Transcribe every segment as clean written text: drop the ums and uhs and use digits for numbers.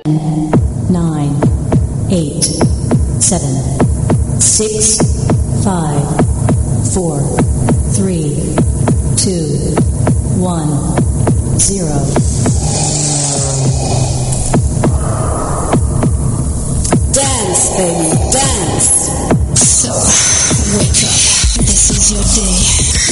9, 8, 7, 6, 5, 4, 3, 2, 1, 0. Dance, baby, dance. So, wake up. This is your day.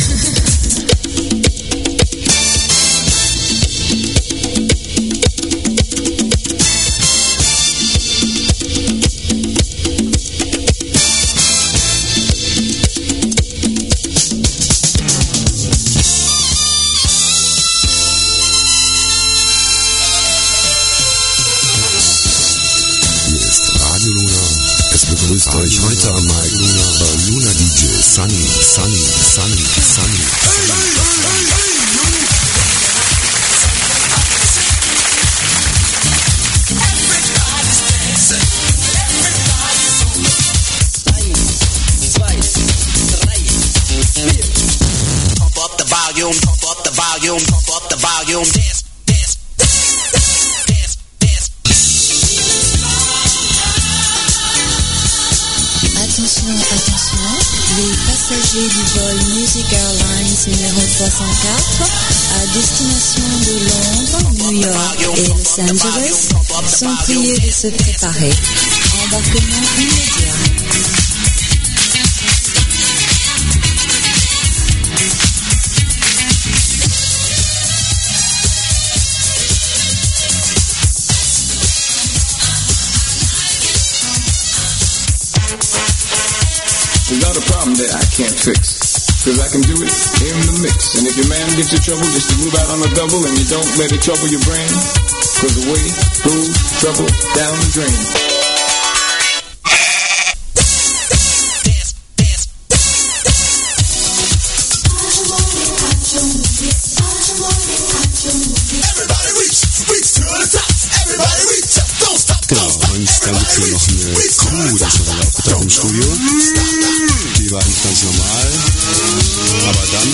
Begrüßt euch heute am Mic Luna DJ Sunny. Pump up the volume, pump up the volume, pump up the volume, dance. Attention, les passagers du vol Music Airlines numéro 64 à destination de Londres, New York et Los Angeles sont priés de se préparer. Embarquement immédiat. We got a problem that I can't fix, cause I can do it in the mix. And if your man gives you trouble, just to move out on a double and you don't let it trouble your brain, cause away goes trouble down the drain. Genau, und dann gibt es hier noch eine Crew, das ist auch im Studio. Die war eigentlich ganz normal, aber dann...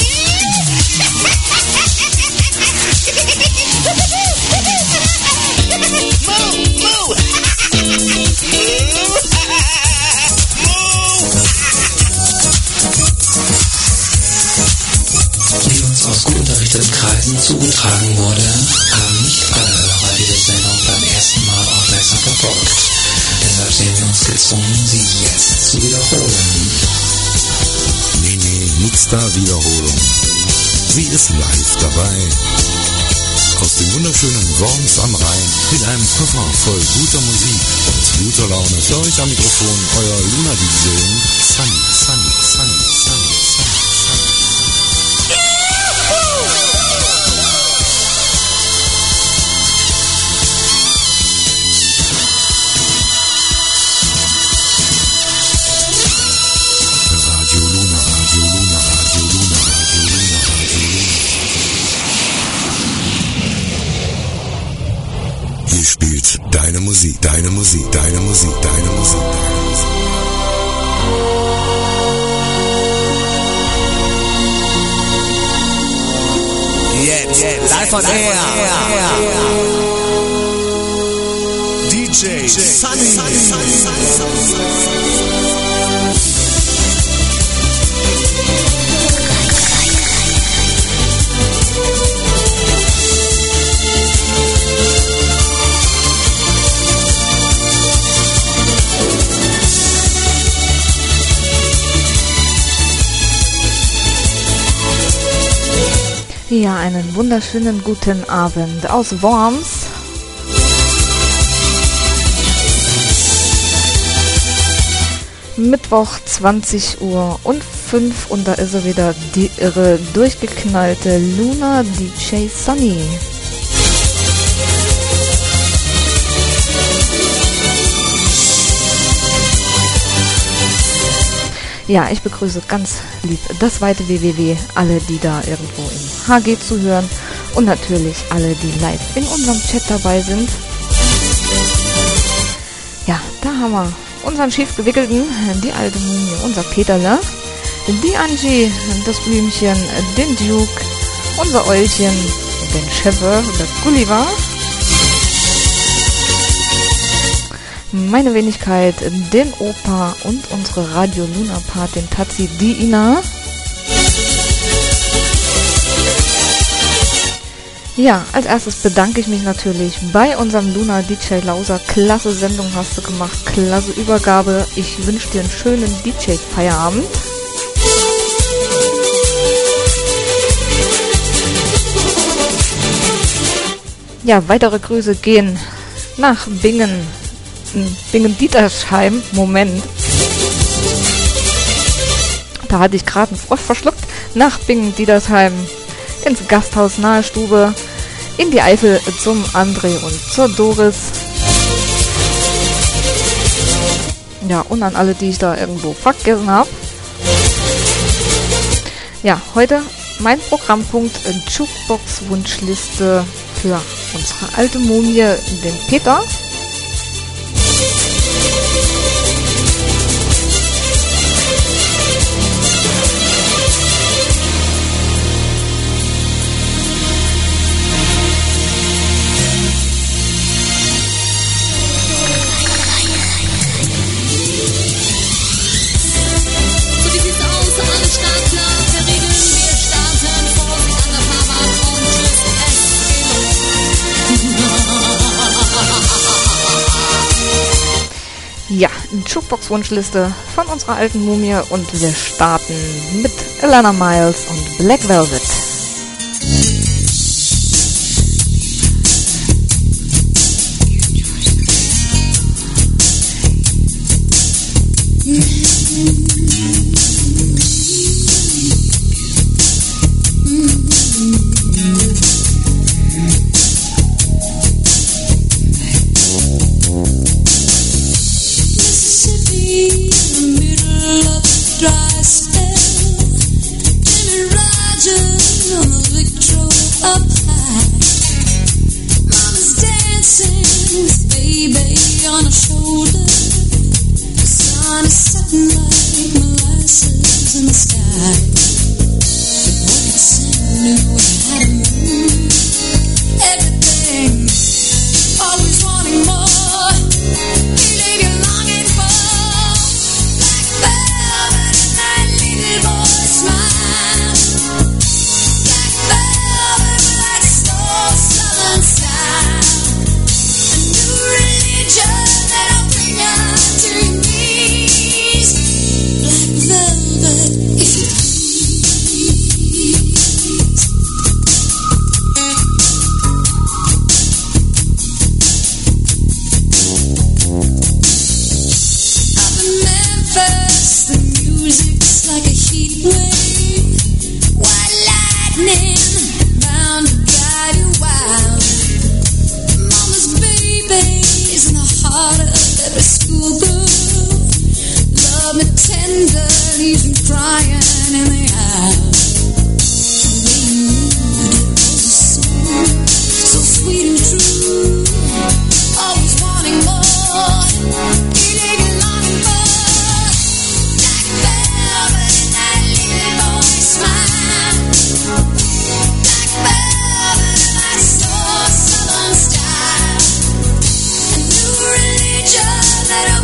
Wie uns aus gut unterrichteten Kreisen zugetragen wurde, haben nicht alle Hörer diese Sendung beim ersten Mal aufmerksam verfolgt. Deshalb sehen wir uns gezwungen, sie jetzt zu wiederholen. Nee, nix da Wiederholung. Sie ist live dabei. Aus dem wunderschönen Worms am Rhein mit einem Koffer voll guter Musik und guter Laune. Für euch am Mikrofon euer Luna DJ Sunny. Hier spielt deine Musik. Jetzt, live on air. DJ Sunny. Ja, einen wunderschönen guten Abend aus Worms. Mittwoch 20:05 Uhr und da ist er wieder, die irre durchgeknallte Luna DJ Sunny. Ja, ich begrüße ganz lieb das weite WWW, alle, die da irgendwo im HG zuhören und natürlich alle, die live in unserem Chat dabei sind. Ja, da haben wir unseren schiefgewickelten, die alte Mumie, unser Peterle, die Angie, das Blümchen, den Duke, unser Eulchen, den Schäfer, der Gulliver. meine Wenigkeit, den Opa und unsere Radio Luna Patin Tazi, die Ina. Ja, als erstes bedanke ich mich natürlich bei unserem Luna DJ Lauser. Klasse Sendung hast du gemacht, klasse Übergabe. Ich wünsche dir einen schönen DJ-Feierabend. Ja, weitere Grüße gehen nach Bingen-Dietersheim. Moment. Da hatte ich gerade einen Frosch verschluckt. Nach Bingen-Dietersheim ins Gasthaus Nahestube, in die Eifel zum André und zur Doris. Ja, und an alle, die ich da irgendwo vergessen habe. Ja, heute mein Programmpunkt Jukebox-Wunschliste für unsere alte Mumie, den Peter. Ja, Jukebox-Wunschliste von unserer alten Mumie und wir starten mit Alana Miles und Black Velvet.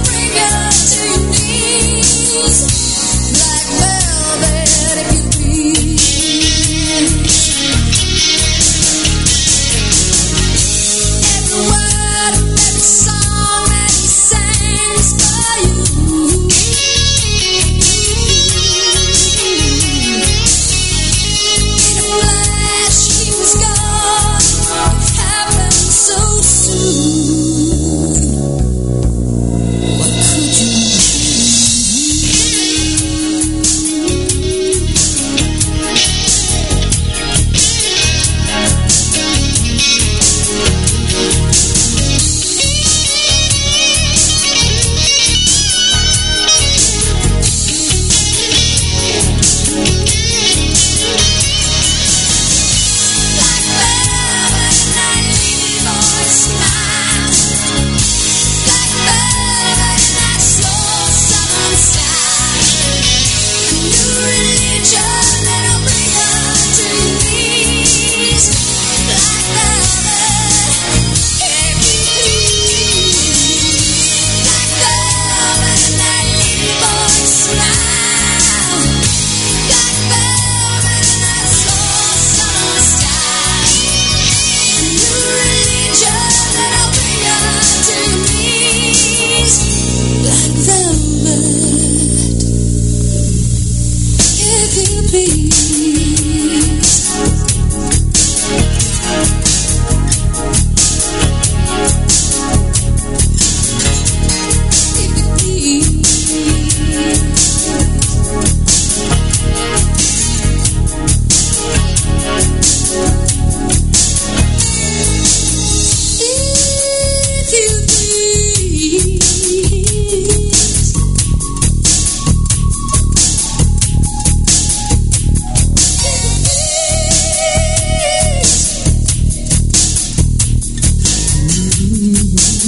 Black velvet, if you please.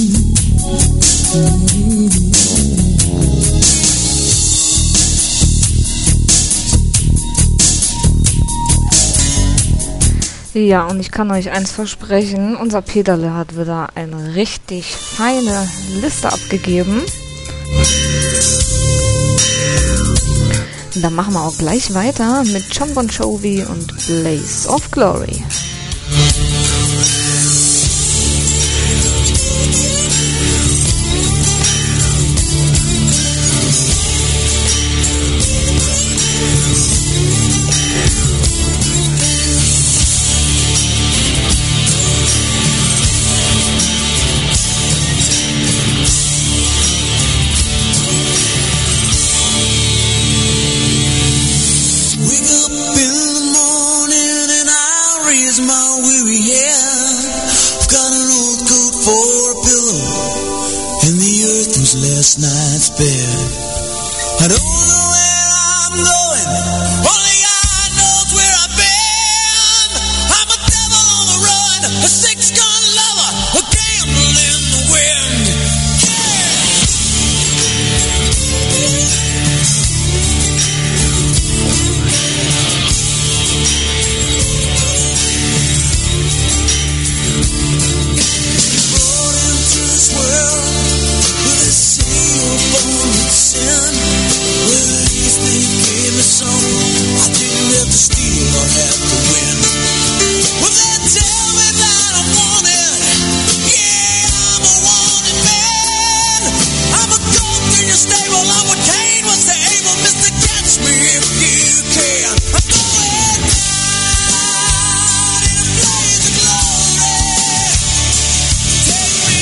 Ja, und ich kann euch eins versprechen, unser Peterle hat wieder eine richtig feine Liste abgegeben. Und dann machen wir auch gleich weiter mit John Bon Jovi und Blaze of Glory. Last night's bed. I don't know where I'm going, only God knows where I've been. I'm a devil on the run, a six-gun lover, a gambler in the wind. Born into this world with a seal born with sin. Well, at least they gave me some. I didn't have to steal or have to win. Well, they tell me that I'm wanted. Yeah, I'm a wanted man. I'm a goat in your stable. I'm what Cain was to Abel. Mr. Catch me if you can. I'm going down in a blaze of glory. Take me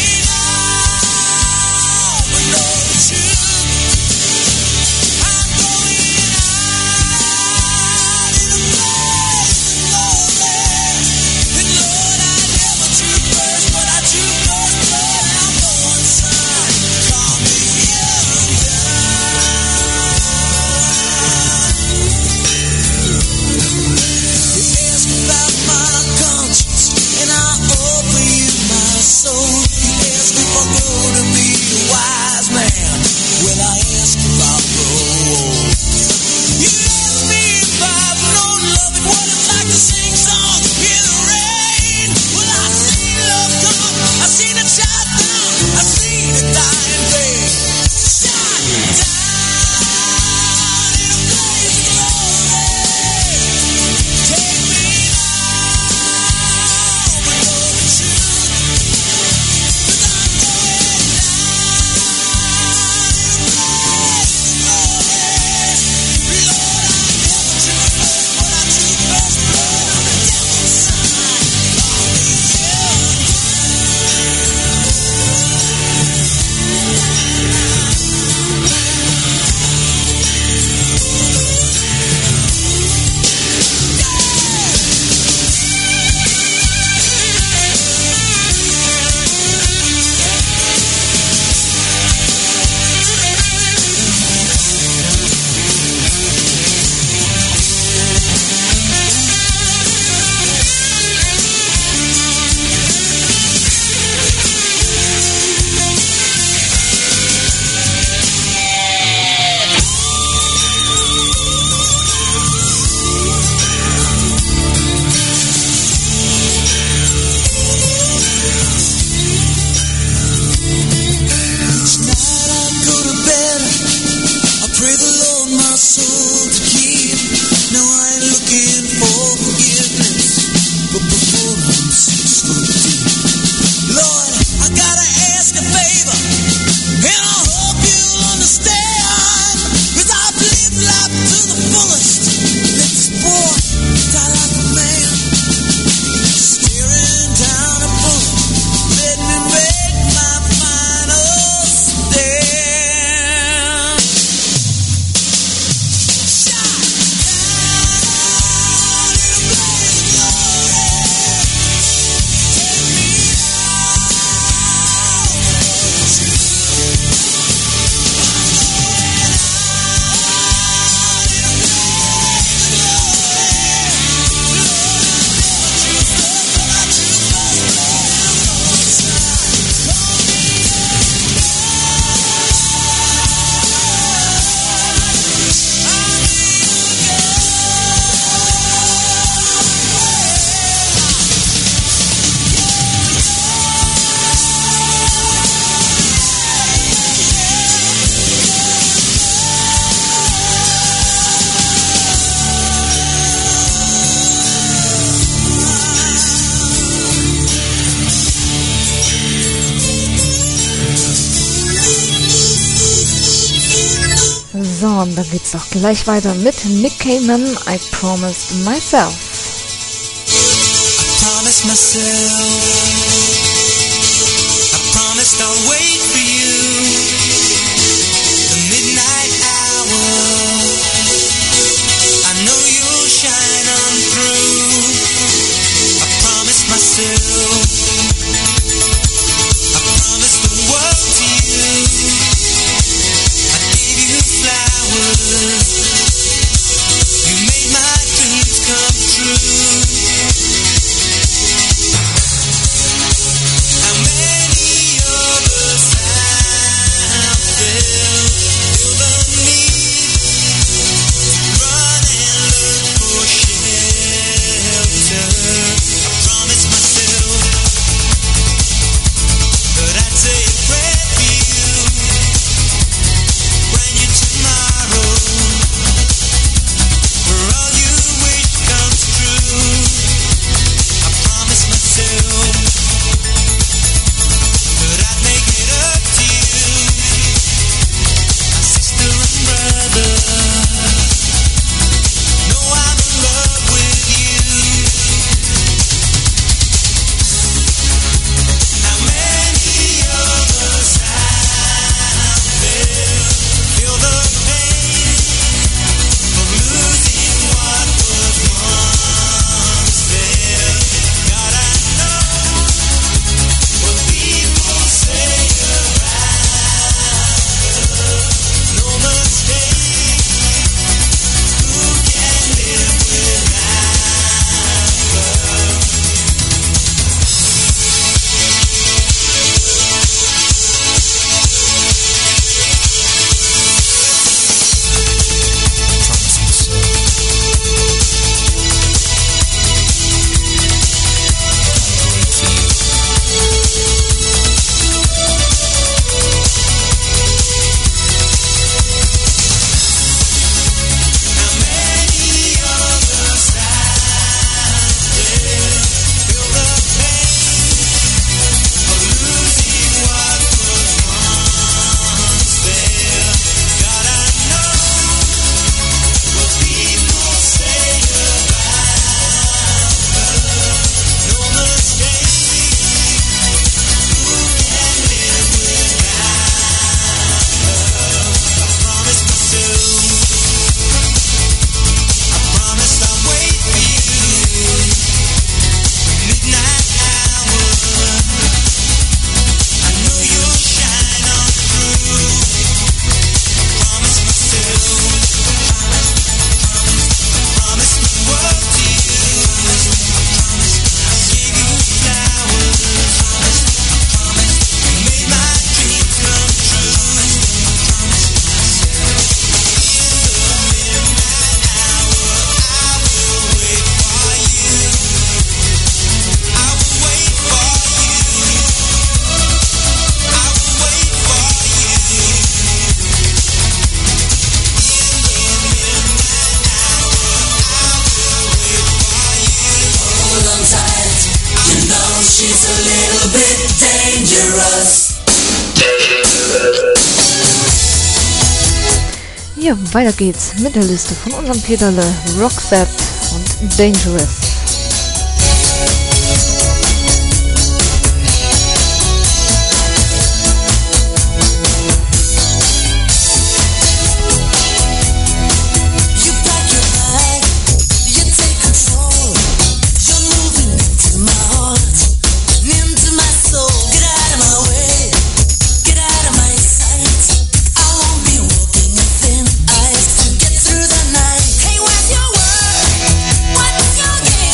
now, but know the truth. I'm going out in a blaze of glory. And Lord, I never drew first, but I drew first blood. I'm going, son, call me You ask about my conscience, and I'll offer you my soul. You ask if I'm going to be a wise man. Well, I ask if I'll grow old. You ask me if I've known love and what it's like to sing songs in the rain. Well, I've seen love come, I've seen it shot down, I've seen it die in vain. Shot down in a blaze of glory. Take me now, but know the truth. 'Cause I'm going down So, und dann geht's doch gleich weiter mit Nick Cayman, I Promised Myself. I promised myself, I promised I'll wait for you, the midnight hour, I know you'll shine on through, I promised myself, I promised the world to you, I gave you flowers, you made my dreams come true. How many others have felt the need to run and look for shelter? I promised myself that I'd say a prayer for you, brand new tomorrow, where all you wish comes true. I promised myself that I'd make it up to you, my sister and brother. Know I'm in love with you. How many others out there feel the pain of losing what was once there? God, I know what people say about her. No mistake, who can live without her? Promise myself I'll wait for you. How many others out there feel the pain of losing what was once there? God, I know what people say about her. No mistake, who can live without her? I promised myself, I promised I'll wait for you, midnight hour, I know you'll shine on through. I promised myself, I promised the world to you, I gave you flowers, you made my dreams come true. Hold on tight, you know she's a little bit dangerous. Ja, weiter geht's mit der Liste von unserem Peterle, Roxette und Dangerous. You pack your bag, you take control. You're moving into my heart and into my soul. Get out of my way, get out of my sight. I won't be walking a thin ice to get through the night. Hey, where's your word? What's your game?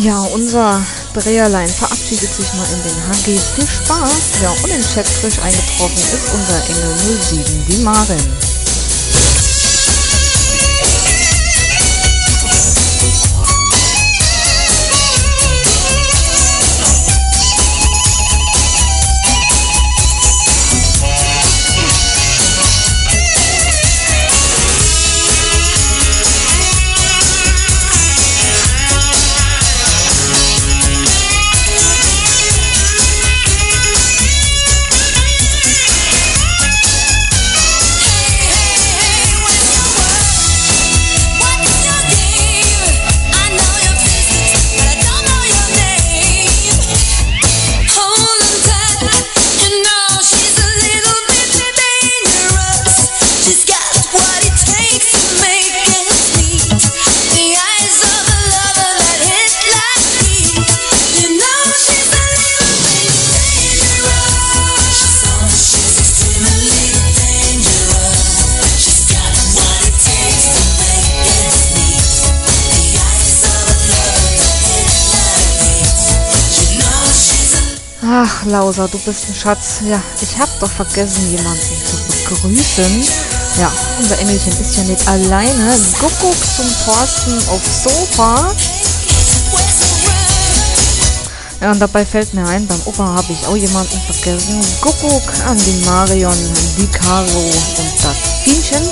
Ja, unser Dreherlein verabschiedet sich mal in den HG. Viel Spaß. Ja, und im Chat frisch eingetroffen ist unser Engel 07, die Maren. Ach, Lausa, du bist ein Schatz. Ja, ich hab doch vergessen, jemanden zu begrüßen. Ja, unser Engelchen ist ja nicht alleine. Kuckuck zum Thorsten aufs Sofa. Ja, und dabei fällt mir ein, beim Opa habe ich auch jemanden vergessen. Kuckuck an die Marion, die Caro und das Bienchen.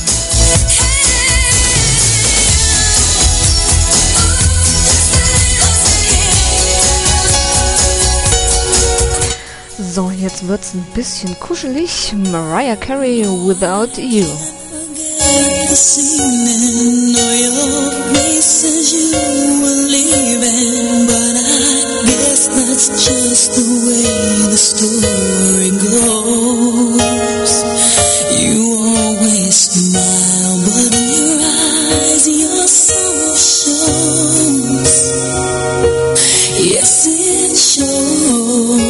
So, jetzt wird's ein bisschen kuschelig. Mariah Carey, Without You. Yes, it shows.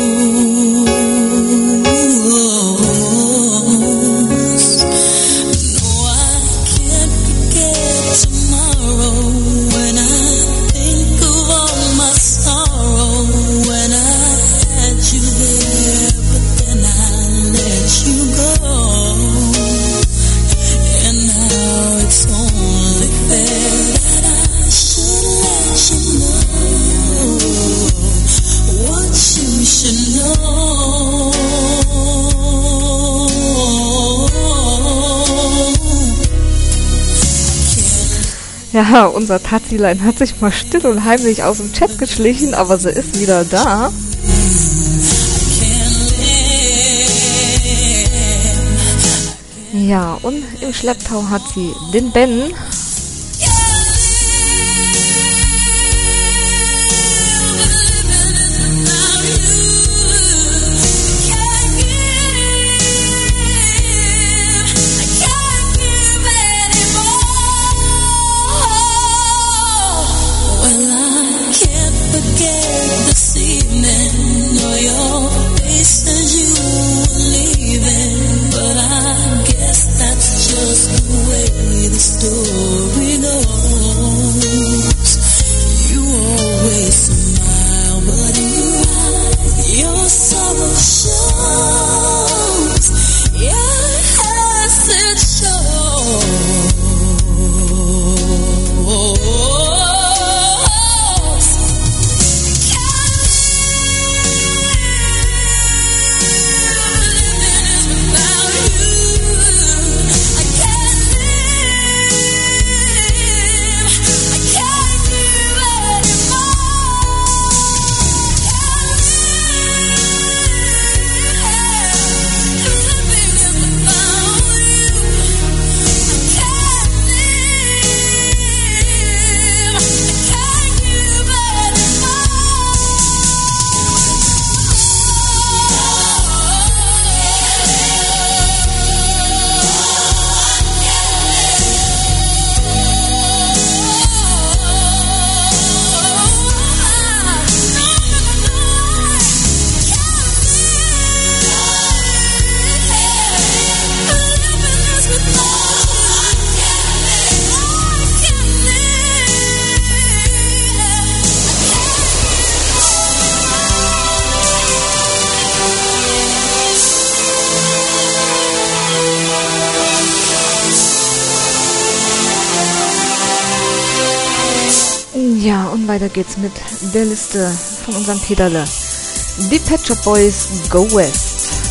Ja, unser Tazilein hat sich mal still und heimlich aus dem Chat geschlichen, aber sie ist wieder da. Ja, und im Schlepptau hat sie den Ben. Story weiter geht's mit der Liste von unserem Peterle. Die Pet Shop Boys, Go West.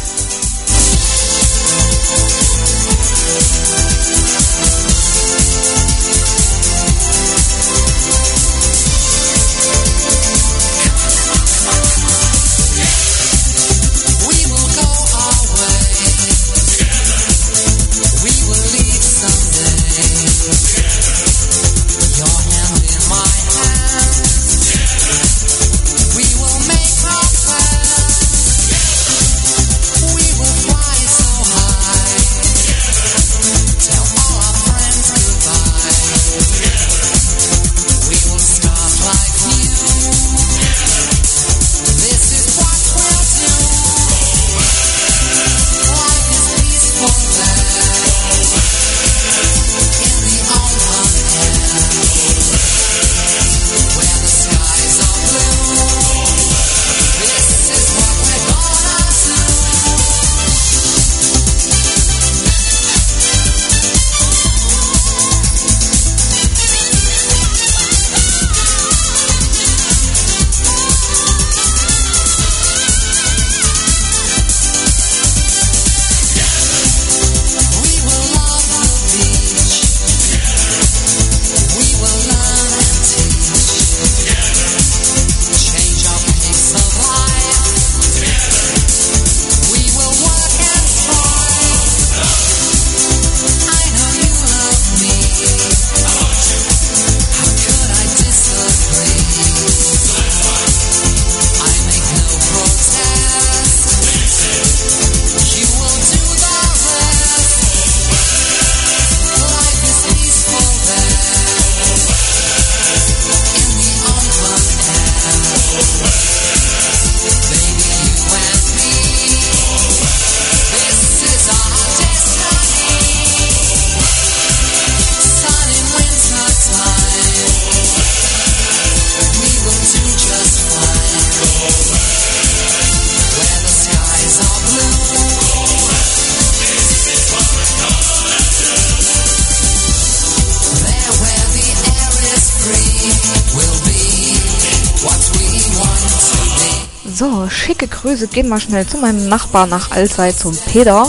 So, schicke Grüße gehen mal schnell zu meinem Nachbar nach Allzeit, zum Peter.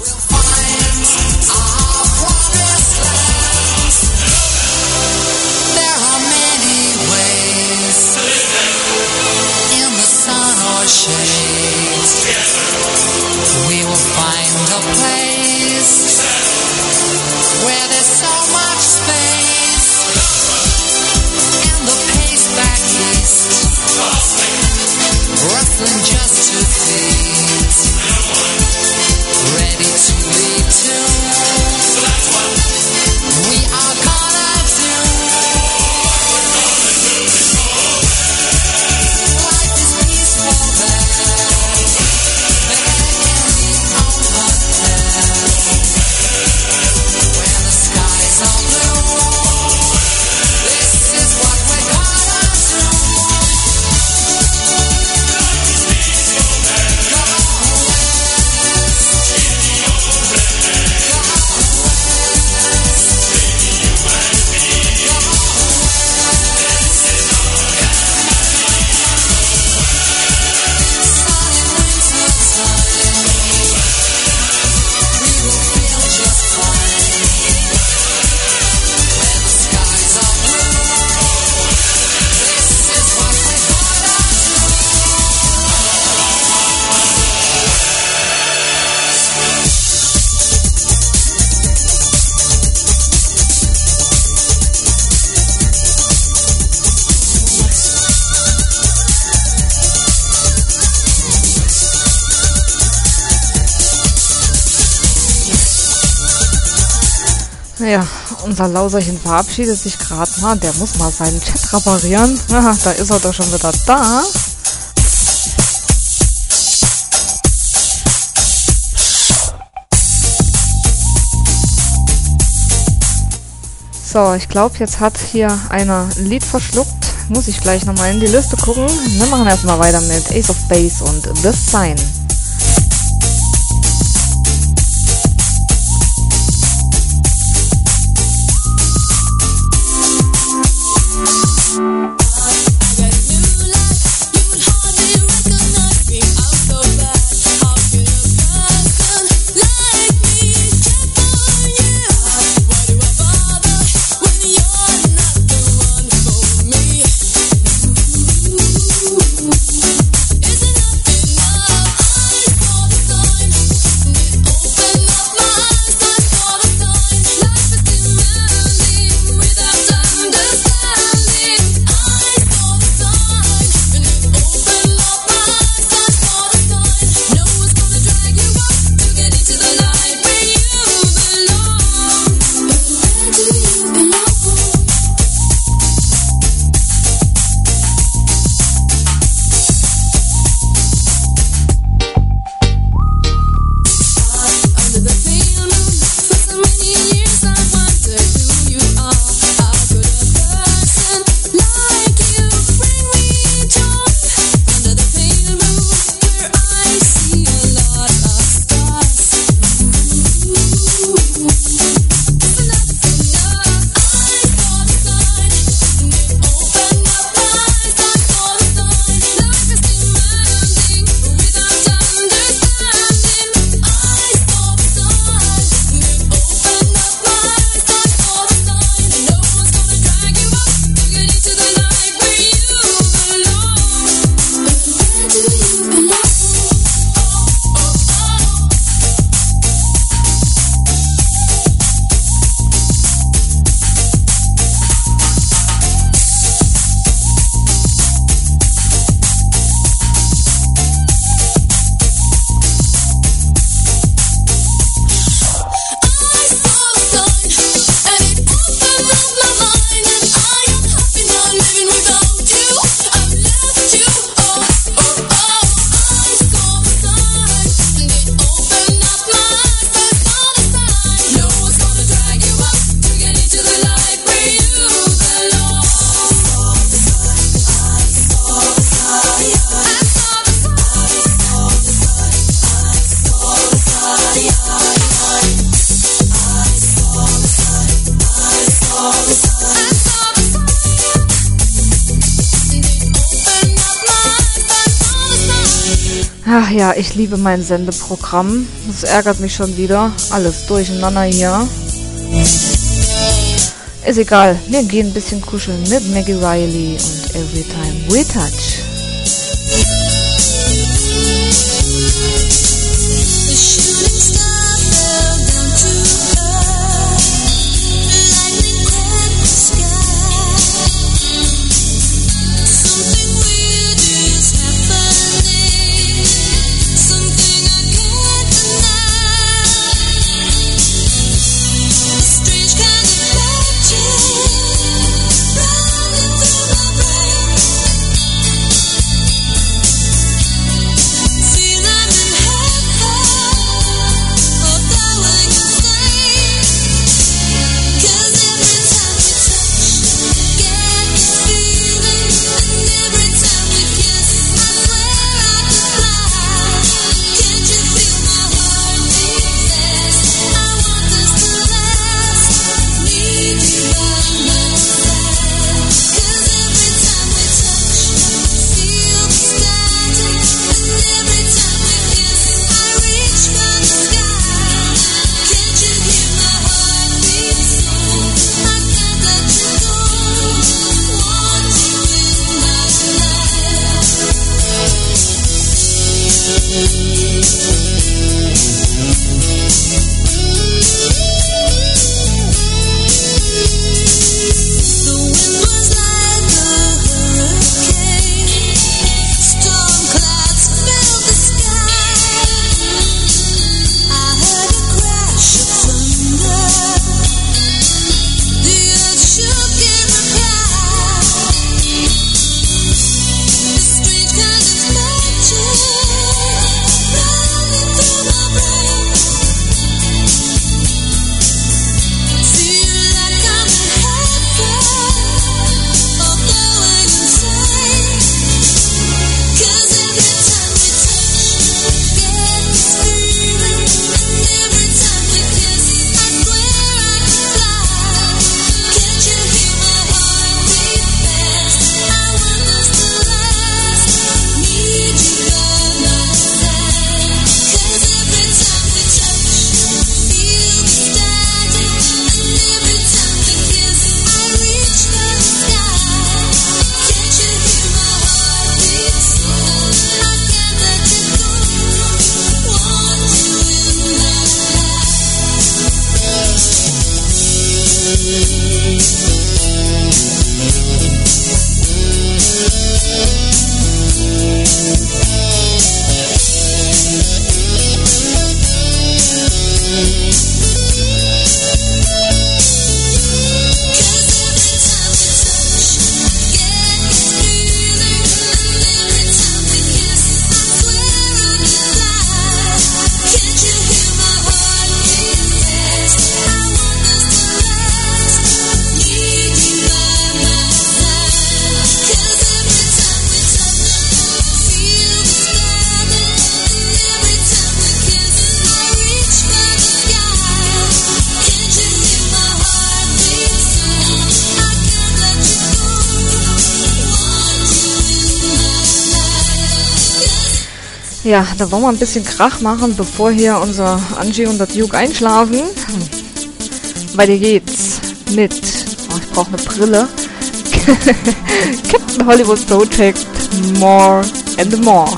Just to please, ready to lead to we are gonna do. Life is peaceful there, in the open air, where the skies are blue. This is what we're gonna do. Ja, unser Lauserchen verabschiedet sich gerade mal. Der muss mal seinen Chat reparieren. Aha, da ist er doch schon wieder da. So, ich glaube, jetzt hat hier einer ein Lied verschluckt. Muss ich gleich nochmal in die Liste gucken. Wir machen erstmal weiter mit Ace of Base und The Sign. Ach ja, ich liebe mein Sendeprogramm. Das ärgert mich schon wieder. Alles durcheinander hier. Ist egal, wir gehen ein bisschen kuscheln mit Maggie Riley und Every Time We Touch. Ja, da wollen wir ein bisschen Krach machen, bevor hier unser Angie und der Duke einschlafen. Weiter geht's mit, ich brauche eine Brille, Captain Hollywood Project, More and More.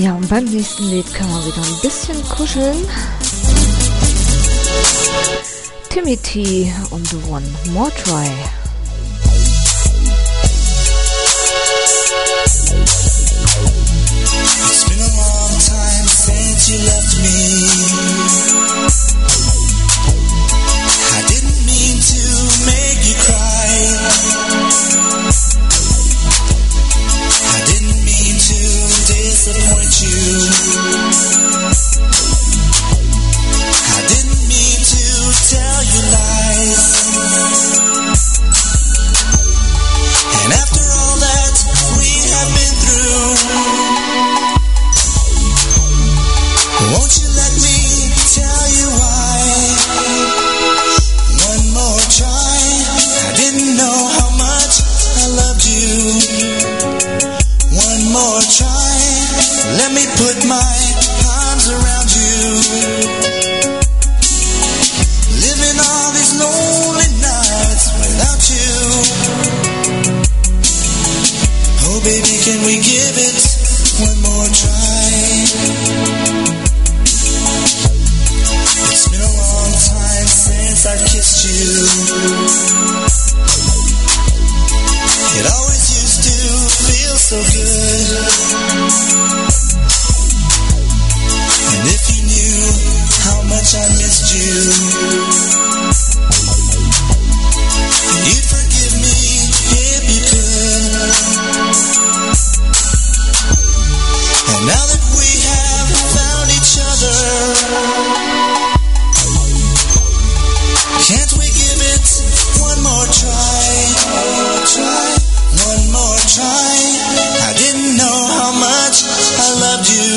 Ja, und beim nächsten Lied können wir wieder ein bisschen kuscheln. Timmy und One More Try. It's been a long time since you left me. I didn't mean to make you cry. I didn't mean to disappoint you. I didn't mean to tell you lies. And after all that we have been through, won't you let me tell you why? One more try. I didn't know how much I loved you. One more try. Let me put my arms around you. Living all these lonely nights without you. Oh baby, can we give it one more try? It's been a long time since I kissed you. It always used to feel so good. And if you knew how much I missed you, you'd forgive me if you could. And now that we have found each other, can't we give it one more try? One more try. I didn't know how much I loved you.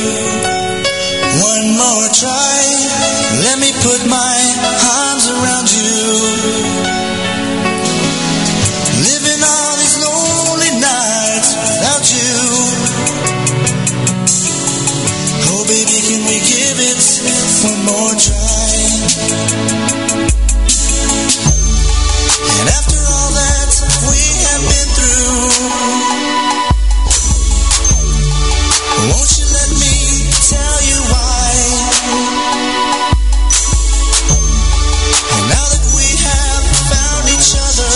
One more try. Let me put my arms around you. Living all these lonely nights without you. Oh baby, can we give it one more try? And after all that we have been through, won't you let me tell you why? And now that we have found each other,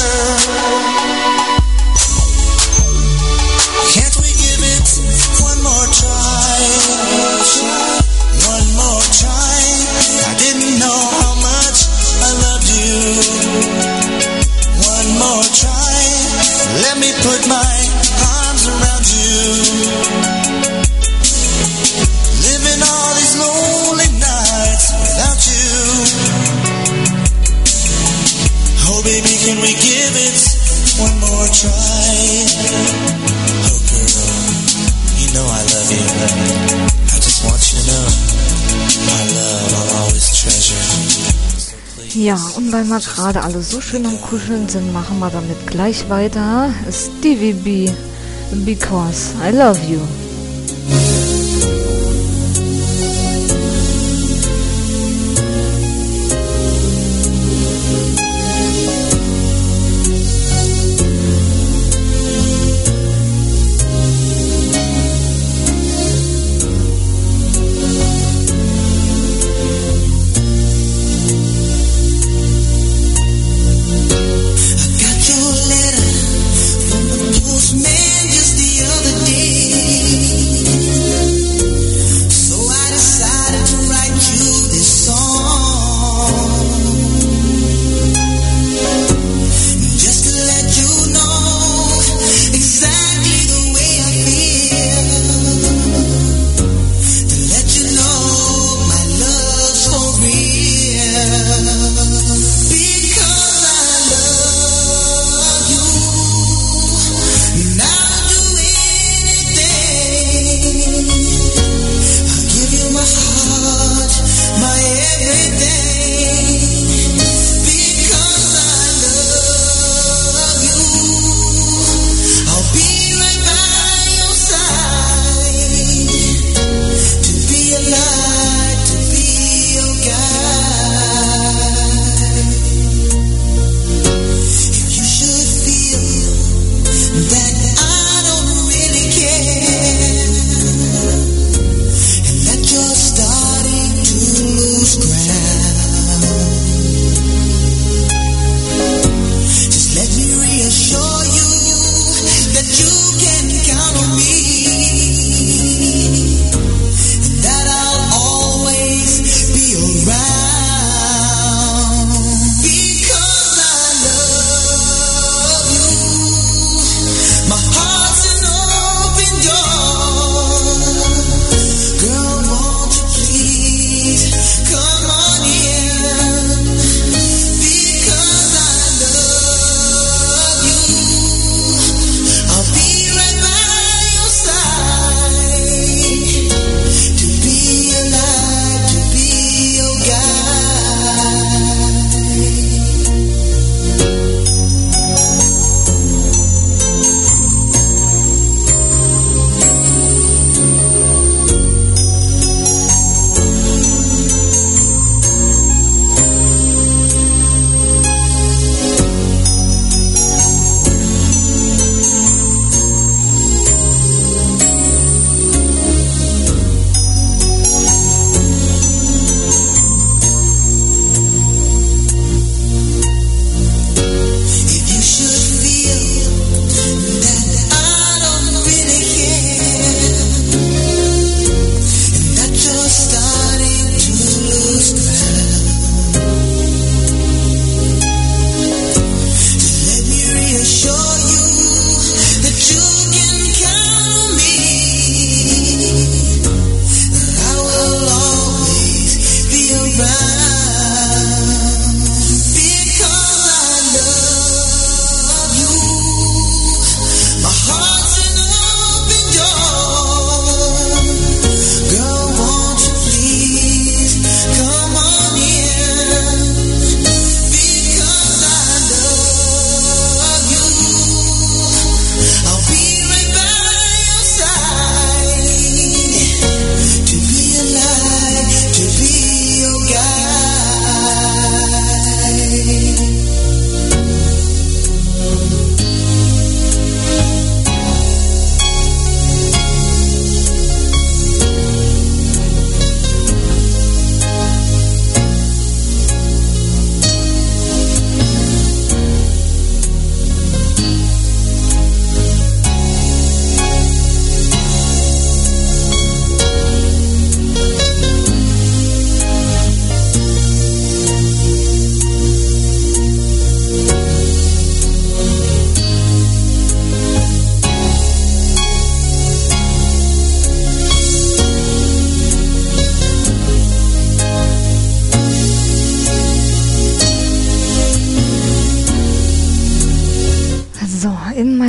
can't we give it one more try? One more try. I didn't know how much I loved you. One more try. Let me put my arms around you. Living all these lonely nights without you. Oh baby, can we give it one more try? Oh girl, you know I love you. I just want you to know my love I'll always treasure. Ja, und weil wir gerade alle so schön am Kuscheln sind, machen wir damit gleich weiter. Stevie B, Because I Love You. Got your letter from the postman just the other day.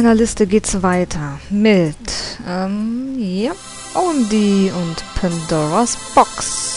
meiner Liste geht's weiter mit Ondi und Pandora's Box.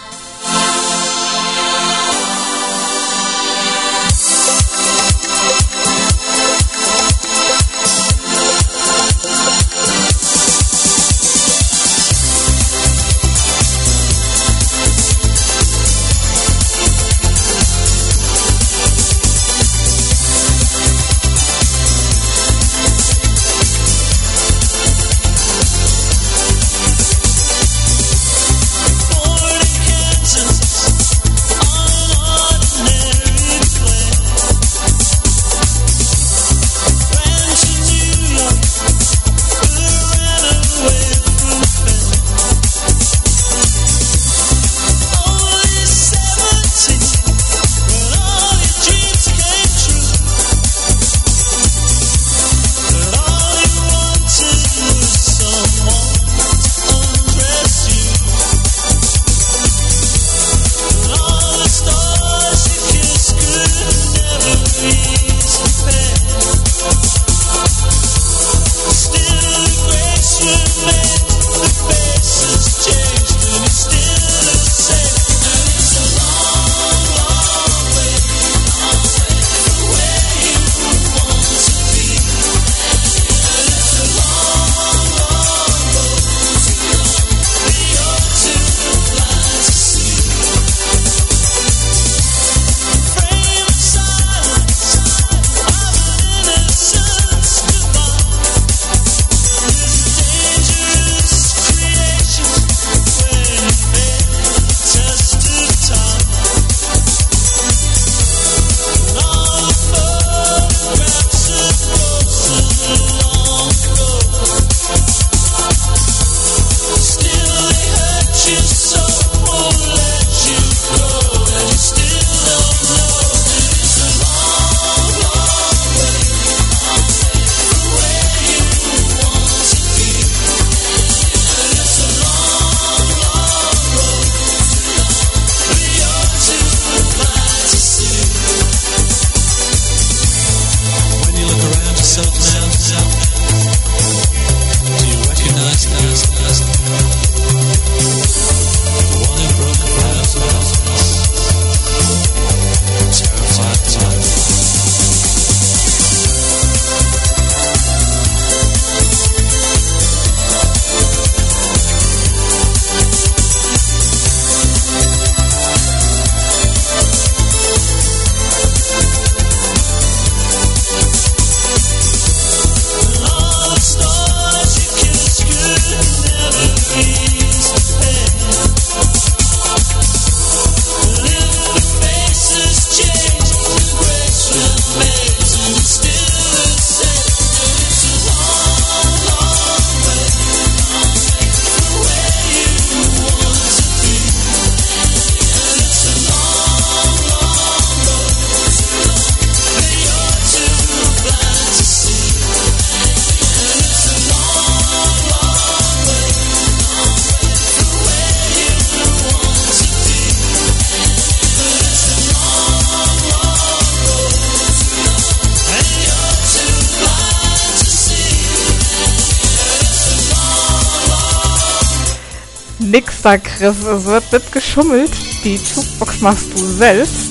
Nix da, Chris, es wird nicht geschummelt. Die Jukebox machst du selbst.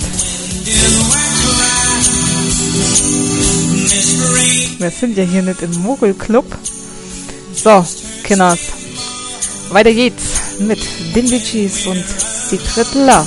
Wir sind ja hier nicht im Mogelclub. So, Kinders. Weiter geht's mit den Bee Gees und Secret Love.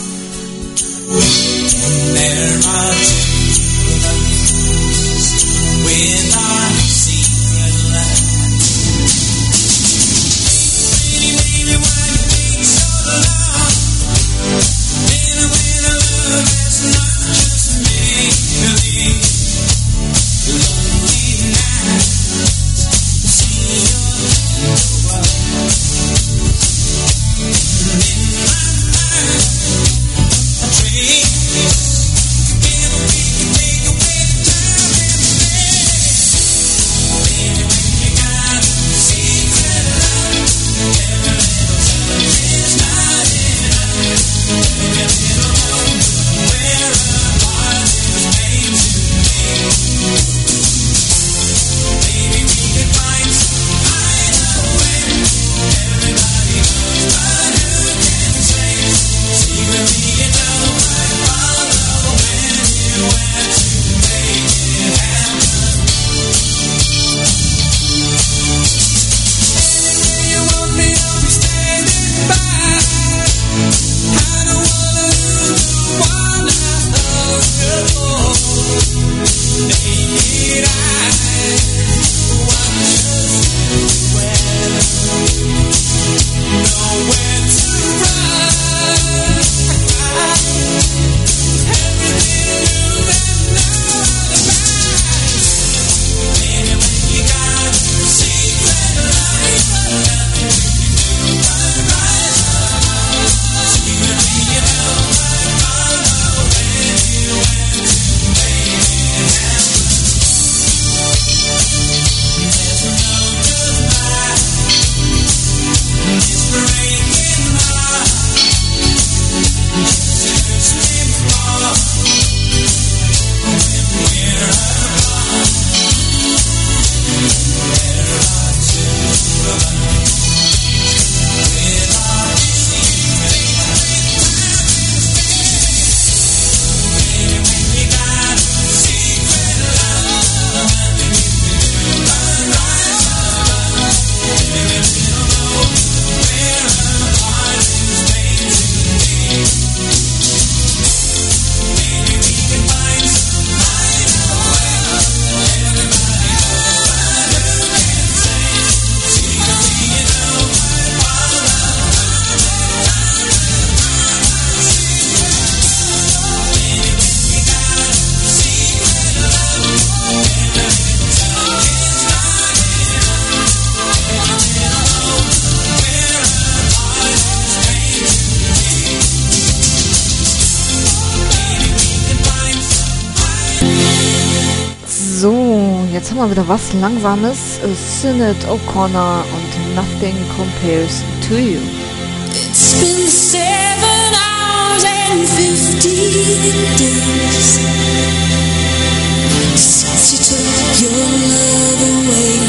jetzt haben wir wieder was Langsames. Sinead O'Connor und Nothing Compares to You. It's been 7 hours and 15 days since you took your love away.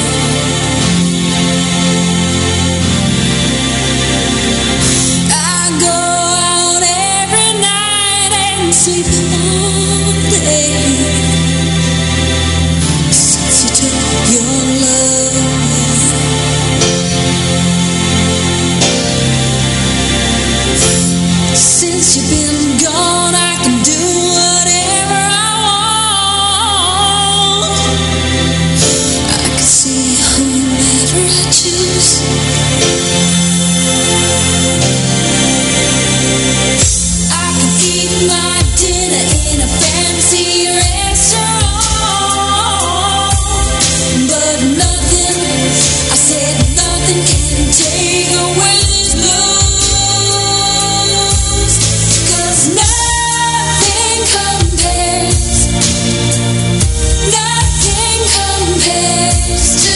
I go out every night and sleep all day since you took your love away. Since you've been gone, I can do whatever I want. I can see whomever I choose. I can eat my dinner in a fancy restaurant, but nothing, I said nothing can take away these blues, 'cause nothing compares to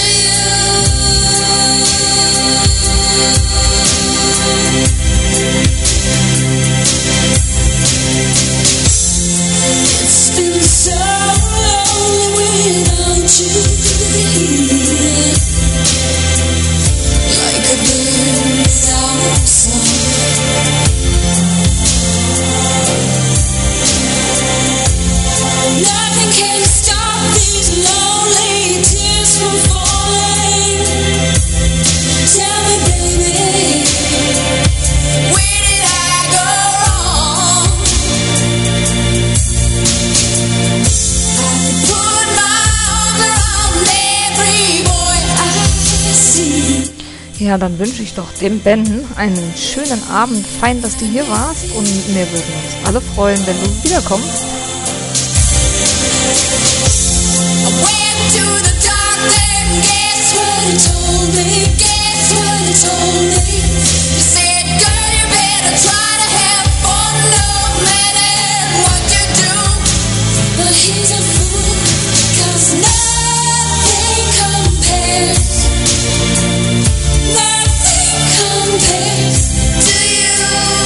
you. It's been so lonely without you here, like a bird without a song. Nothing can stop these lonely tears from falling. Tell me, baby, where did I go wrong? I put my arms around every boy I see. Ja, dann wünsche ich doch dem Ben einen schönen Abend. Fein, dass du hier warst und wir würden uns alle freuen, wenn du wiederkommst. I went to the doctor and guess what he told me? Guess what he told me? He said, girl, you better try to have fun no matter what you do. But he's a fool, 'cause nothing compares to you.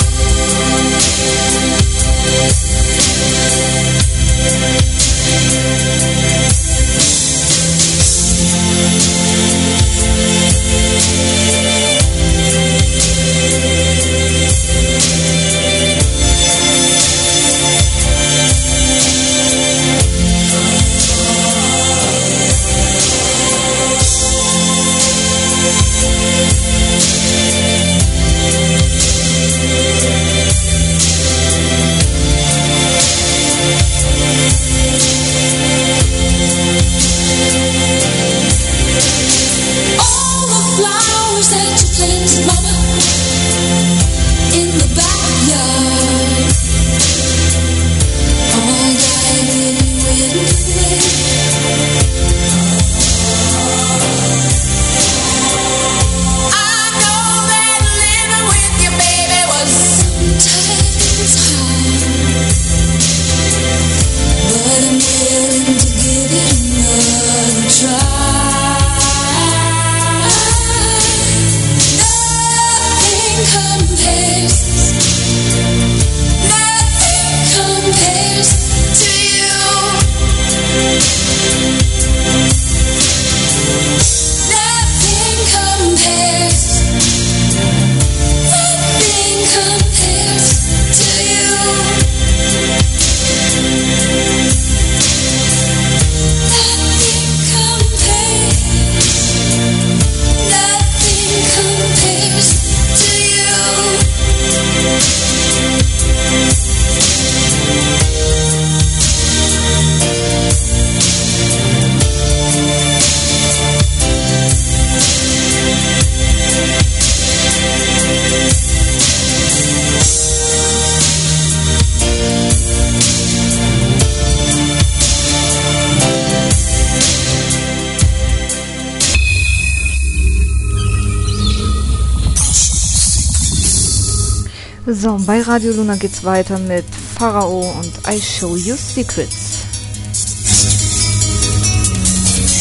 So, bei Radio Luna geht's weiter mit Pharao und I Show You Secrets.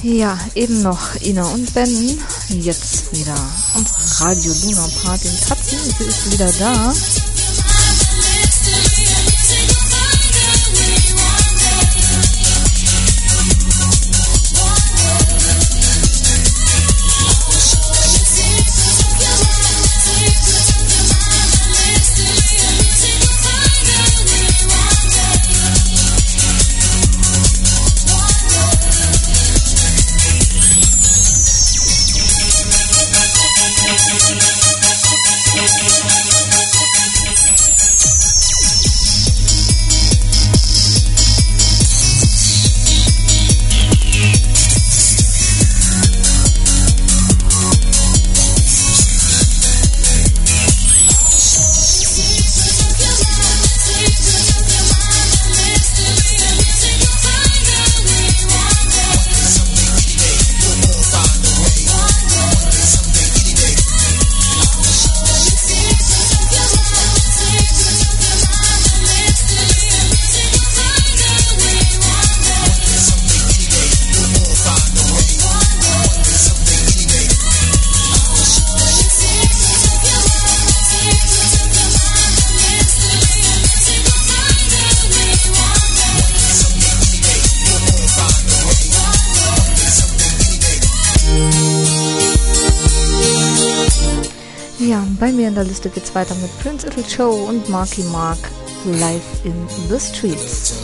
Ja, eben noch Ina und Ben. Jetzt wieder unsere Radio Luna Party in Tatzen. Sie ist wieder da. Bei mir in der Liste geht's weiter mit Prince Little Joe und Marky Mark, Live in the Streets.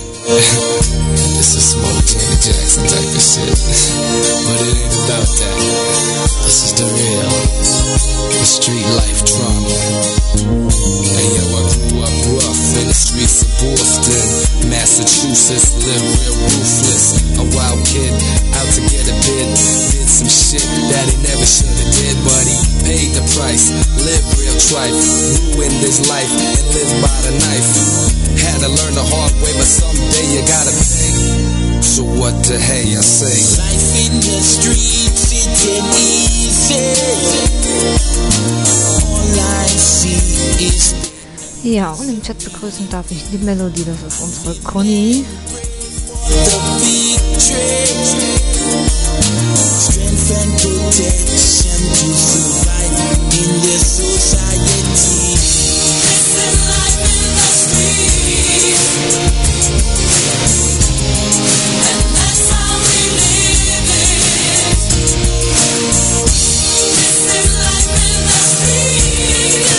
This is Smoke Janet Jackson type of shit, but it ain't about that. This is the real, the street life drama. Hey yo, I grew up rough in the streets of Boston, Massachusetts, live real ruthless. A wild kid, out to get a bid, did some shit that he never should've did, but he paid the price, live real trife, ruined his life and lived by the knife. Had to learn the hard way, but someday you gotta pay. So what the hey I say? Life in the streets, it ain't easy. All I see is. Ja, und im Chat begrüßen darf ich die Melodie, das ist unsere Conny. The big trade, strength and protection to survive in the society. Listen, life in the streets, and that's how we live it. Listen, life in the streets,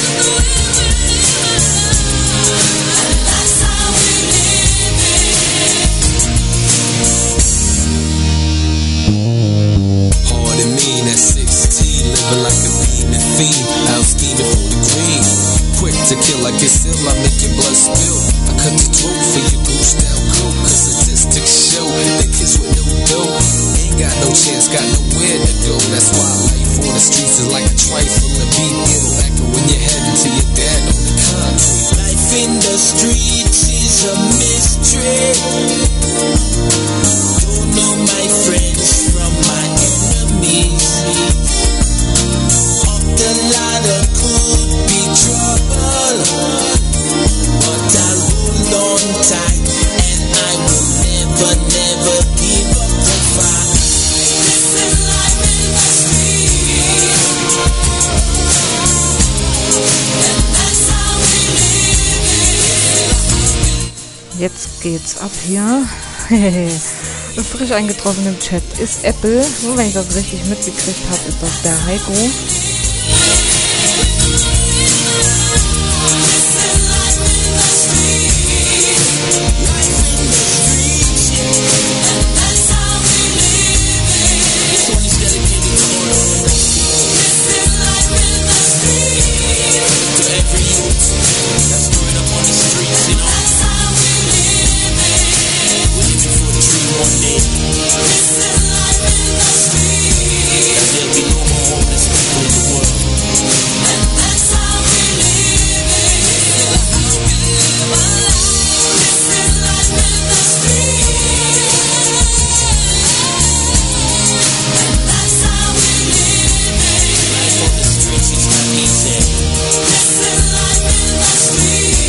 and that's how we live it. Hard and mean at 16, living like a demon fiend, out scheming for the green. Quick to kill, I get still, I make your blood spill. I cut the throat for your goose down coat, cause statistics show that kids with no dough ain't got no chance, got nowhere to go. That's why life on the streets is like a trifle and beat. It'll echo when you're heading to your dad on the concrete. Life in the streets is a mystery. Don't know my friends from my enemies. Up the ladder could be trouble, but I'll hold on tight and I will never, never give up the fight. This is life in the streets, and that's how we live it. Jetzt geht's ab hier. Frisch eingetroffen im Chat ist Apple. So, wenn ich das richtig mitgekriegt habe, ist das der Heiko. Listen, life in the streets.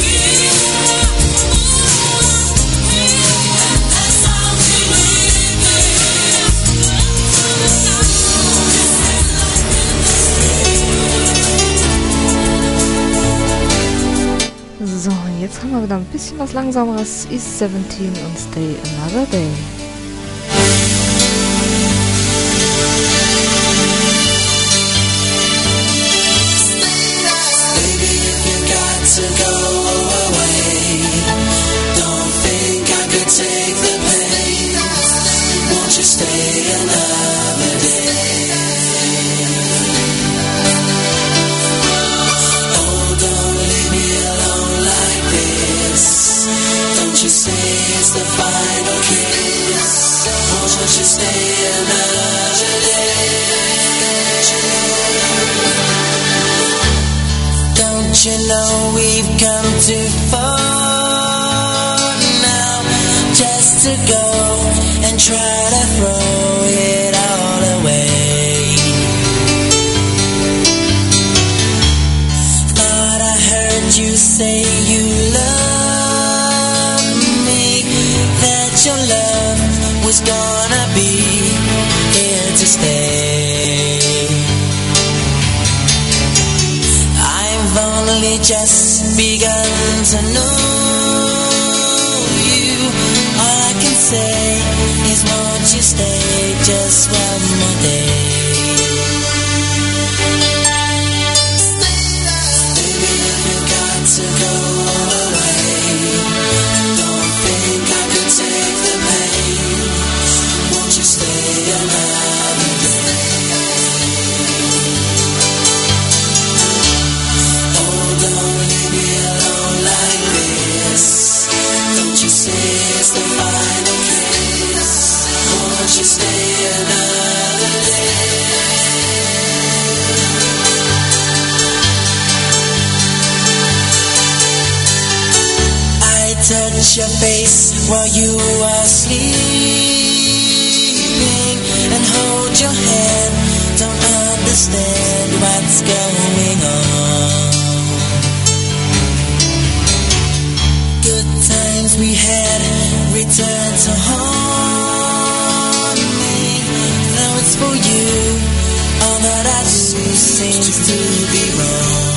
jetzt haben wir wieder ein bisschen was Langsameres. East 17 und Stay Another Day. Baby, if you got to go away, don't think I could take the pain. Won't you stay another day? Don't you say it's the final kiss? Won't you stay another day? Don't you know we've come too far now just to go and try to throw it all away? Thought I heard you say you love me, that your love was gonna be here to stay. I've only just begun to know you. All I can say is won't you stay just one more day? Baby, if you got to go away, don't think I could take the pain. Won't you stay another day? Oh, don't leave me alone like this. Don't you say it's the final kiss? Won't you stay another day? I touch your face while you are sleeping and hold your hand. Don't understand what's going on. Good times we had return to haunt me. Though it's for you, all that I do seems to be wrong.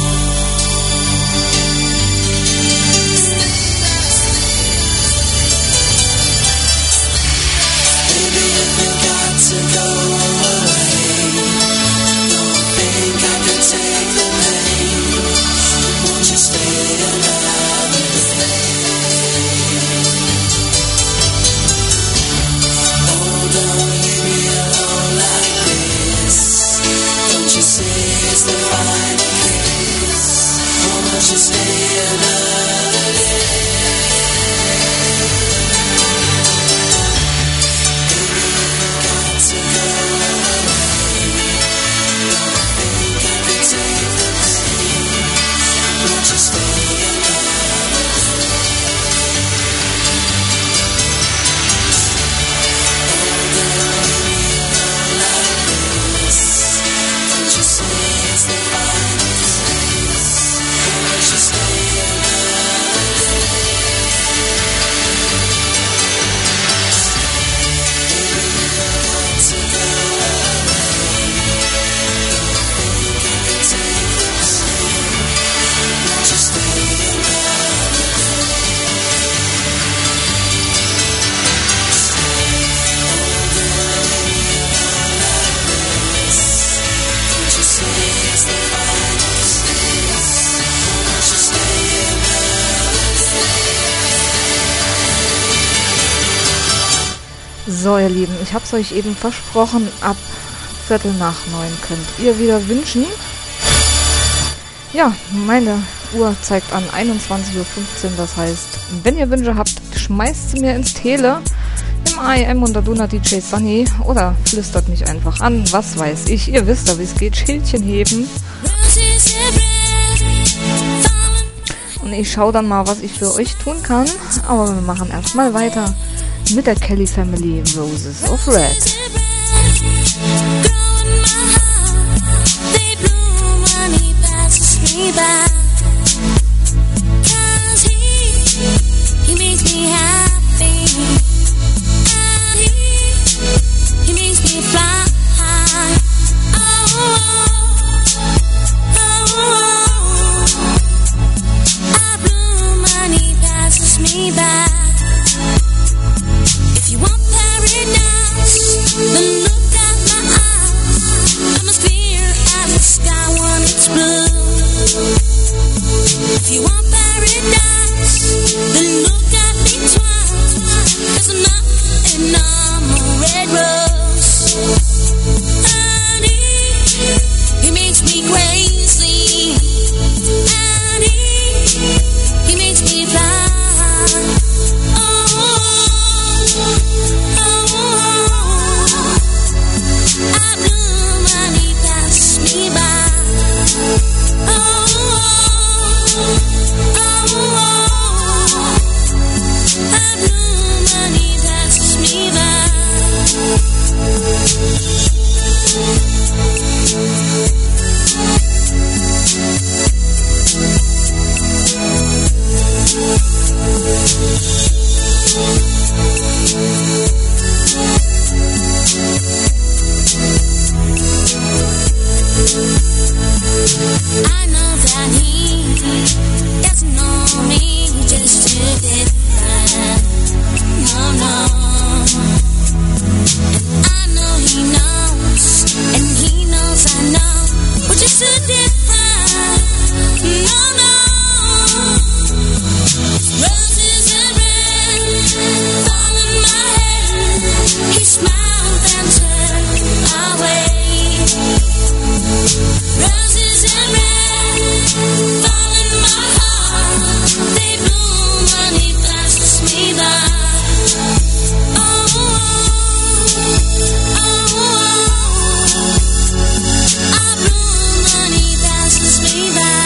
Baby, if you got to go away, don't think I could take the pain. Won't you stay another day? Oh, don't leave me alone like this. Don't you say it's the final kiss? Won't you stay another day? Baby, if you got to go away, don't think I could take the pain. Won't you stay another day? Oh, don't leave me alone like this. Don't you say it's the final kiss? Won't you stay another day? Baby, if you got to go away, don't think I could take the pain. Won't you stay another day? Oh, don't leave me alone like this. Don't you say it's the final kiss? Won't you stay another day? So, ihr Lieben, ich habe es euch eben versprochen, ab 8:15 könnt ihr wieder wünschen. Ja, meine Uhr zeigt an 21:15 Uhr, das heißt, wenn ihr Wünsche habt, schmeißt sie mir ins Tele im AM unter Duna DJ Sunny oder flüstert mich einfach an, was weiß ich, ihr wisst ja, wie es geht, Schildchen heben. Und ich schaue dann mal, was ich für euch tun kann, aber wir machen erstmal weiter mit der Kelly Family Roses of Red. He makes me happy. He makes me fly. I blew money you want paradise, then look at me twice. 'Cause I'm not an red rose. Honey, he makes me crazy. Honey, he makes me fly. I know that he doesn't know me just to different. No, no. And I know he knows, and he knows I know. We're just too different. No, no. Roses and red fall in my head. He smiled and turned away. Roses and red fall in my heart. They bloom when he passes me by. Oh, oh, I bloom when he passes me by.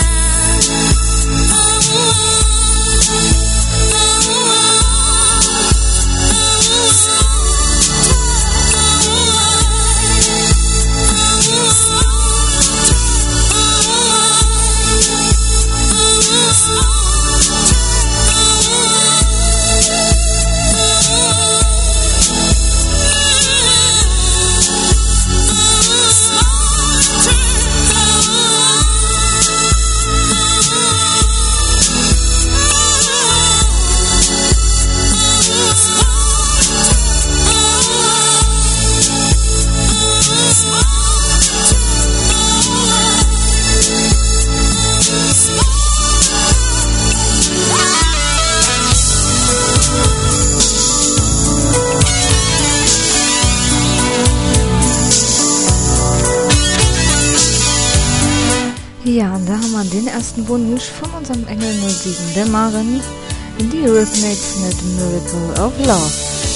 Ja, und da haben wir den ersten Wunsch von unserem Engel 07, der Maren, in die Eurythmics mit Miracle of Love.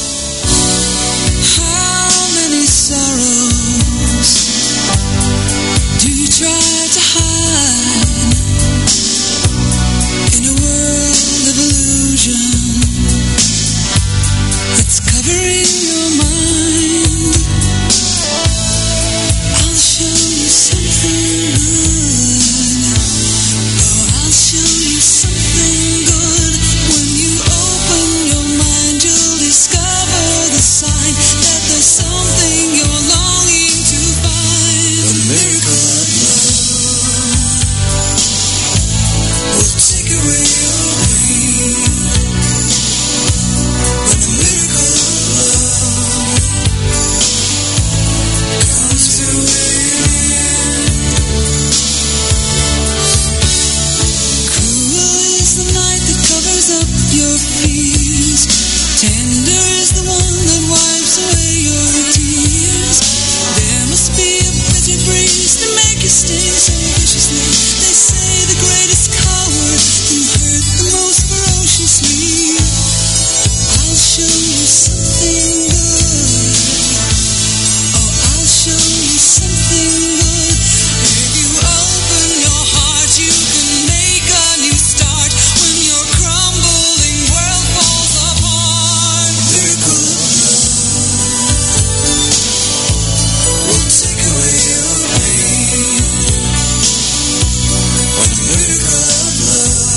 How many sorrows do you try to hide in a world of illusion that's covering your mind? I'll show you something good. I'll show you something good. When you open your mind, you'll discover the sign that there's something you're longing to find. A miracle of love will take away your pain. When the miracle of love comes through it. Up your fears. Tender is the one that wipes away your tears. There must be a bitter breeze to make you stay so viciously. They say the greatest coward can hurt the most ferociously. I'll show you something good. Oh, I'll show you something good. If you open your heart, you can make a new start. When you're crumbling world falls apart. Miracle of love will take away your pain. When the miracle of love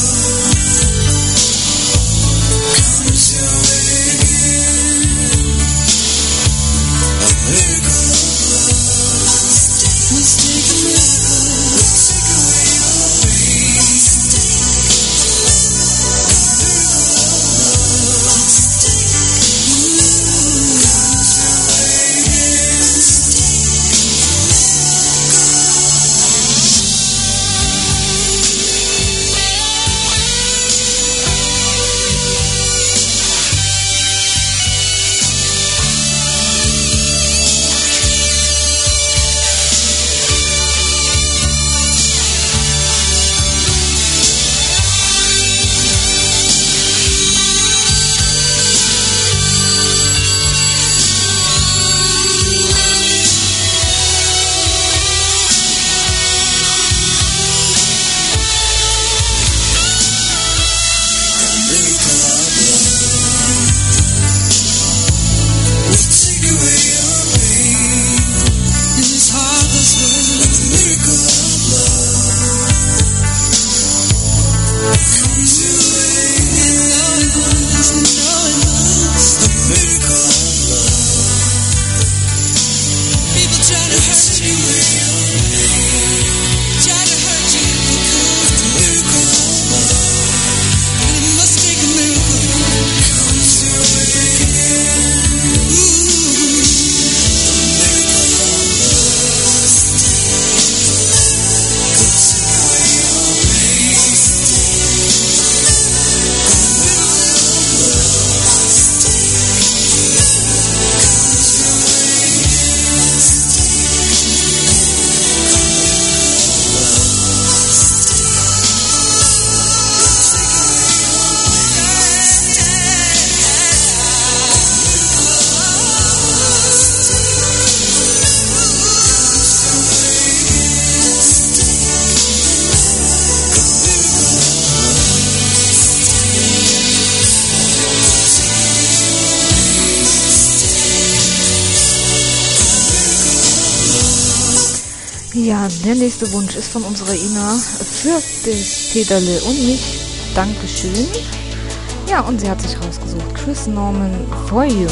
Ja, der nächste Wunsch ist von unserer Ina für das Täterle und mich. Dankeschön. Ja, und sie hat sich rausgesucht. Chris Norman, For You.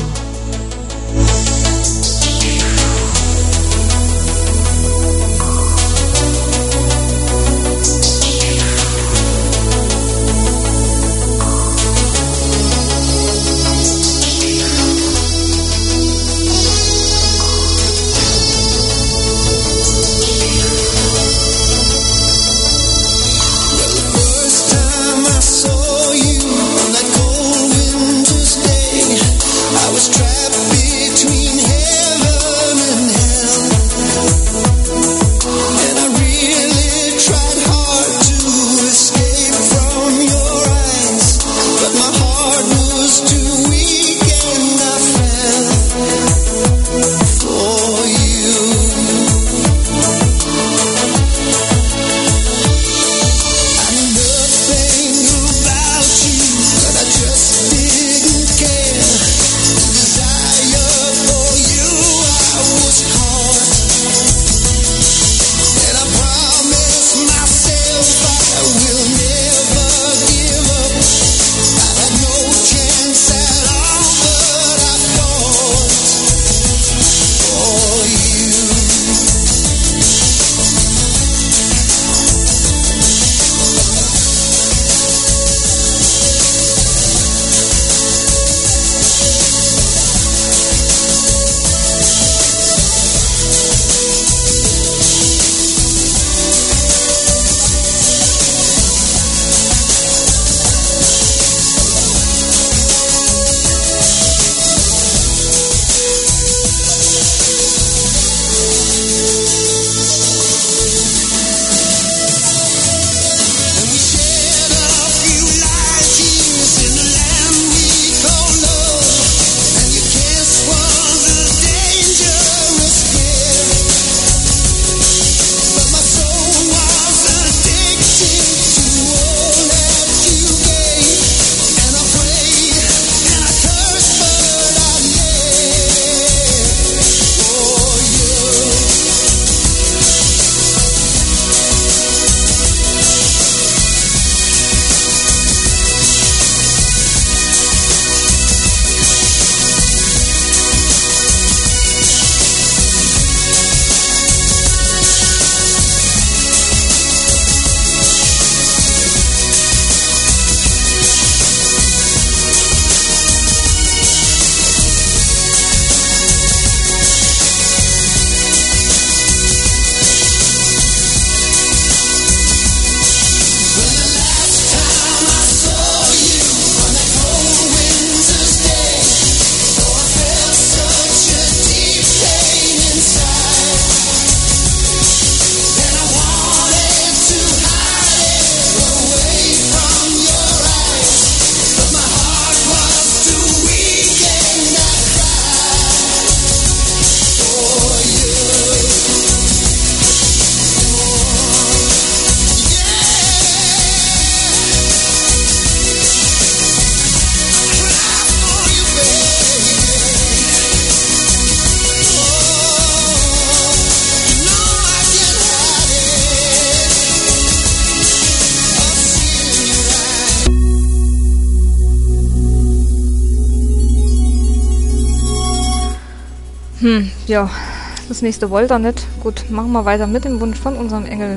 Ja, das nächste wollte er nicht. Gut, machen wir weiter mit dem Wunsch von unserem Engel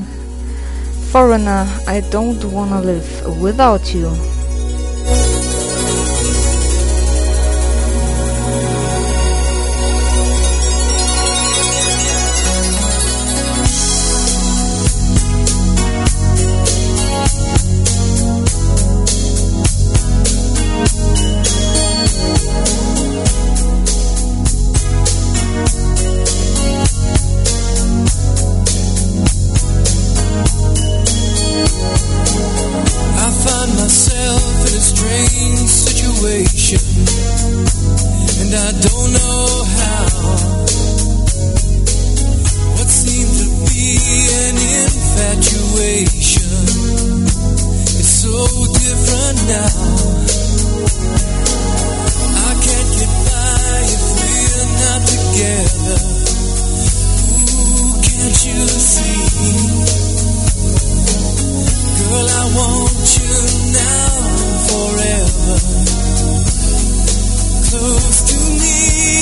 Foreigner. I don't wanna live without you. Who can can't you see? Girl, I want you now and forever. Close to me.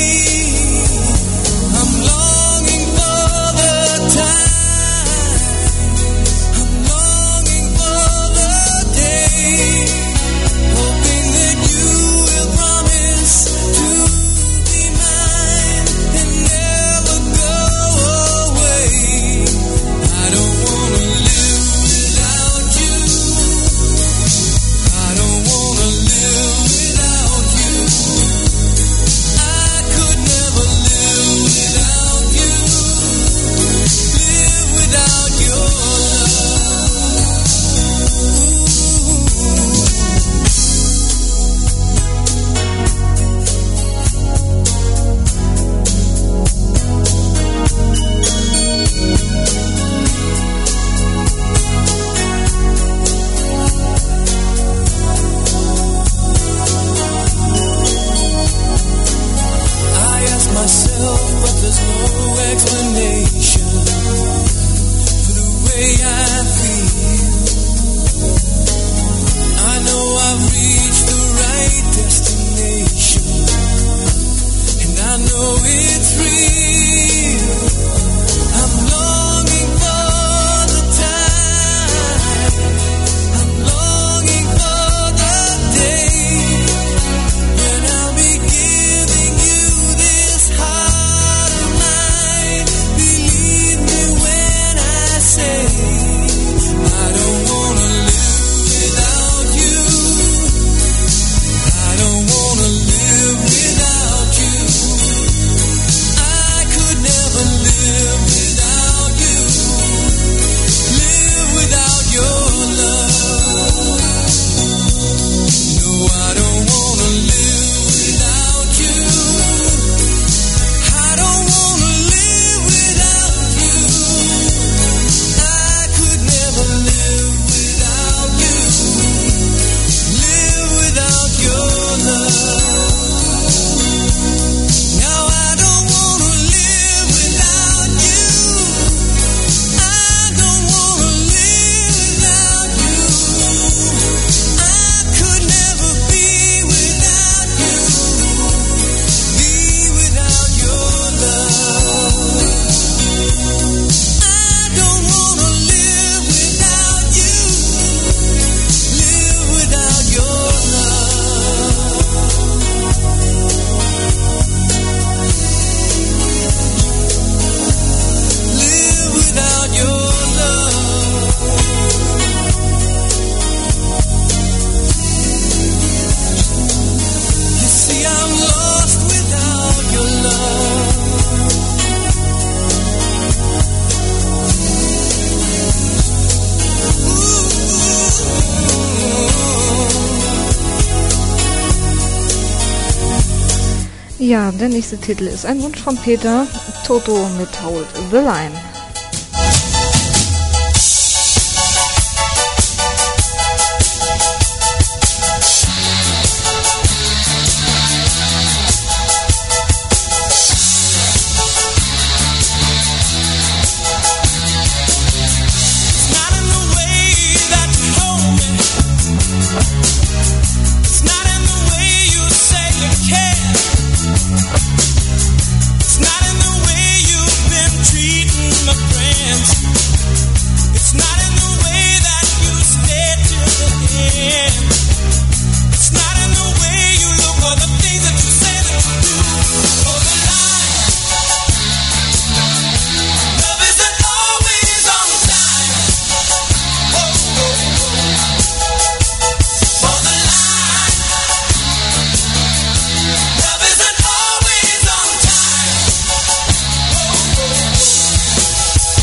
I'm longing for the time. I'm longing for the day. Hoping that you will promise to be mine and never go away. I don't wanna live without you. I don't wanna live without you. I could never live without you. Live without your I ask myself, but there's no explanation for the way I feel. I know I've reached the right destination, and I know it's real. I'm longing for the time. I'm longing for the day when I'll be giving you this heart of mine. Believe me when I say I don't wanna live without you. I don't wanna live without you. I could never live without you. Live without your love. No, I don't wanna live without you. I don't wanna live without you. I could never live without you. Live without your love. Now I don't wanna live without you. I don't wanna live without you. I could never be without you. Be without your love. I don't wanna live without you. Live without your love. Live without your love. You see, I'm lost without your love. Ja, der nächste Titel ist ein Wunsch von Peter, Toto mit Hold the Line. It's not in the way that you hold me. It's not in the way you say you care. It's not in the way you've been treating my friends. It's not in the way that you stay till the end. It's not in the way you look or the things that you say that you do. For the line, love isn't always on time. Oh, oh, oh. For the line, love isn't always on time. Oh, oh, oh.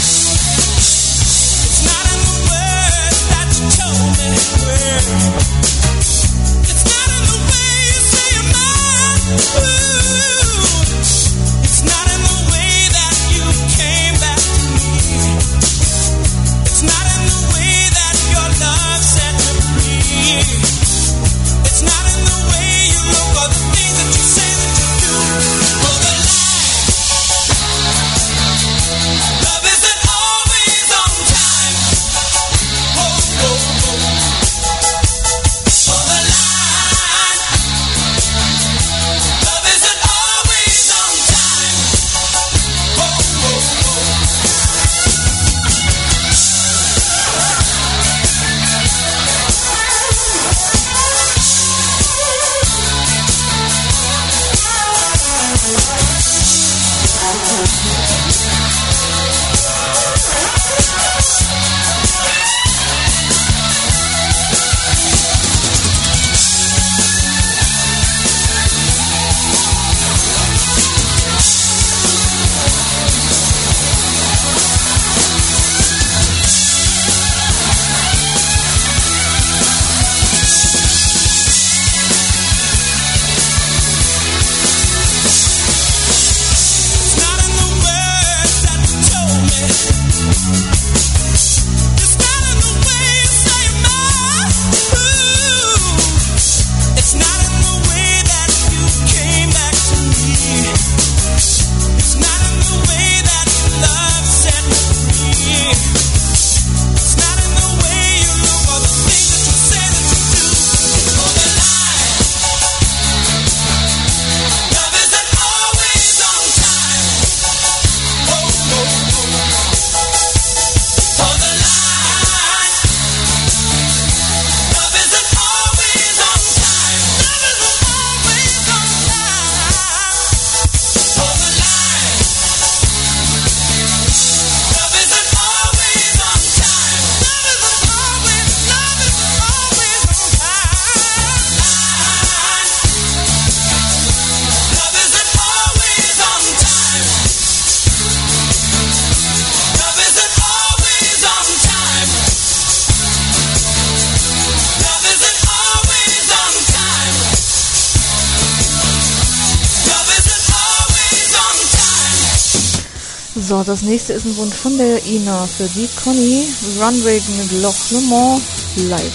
So, das nächste ist ein Wunsch von der Ina für die Conny. Runway mit Loch Lomond live.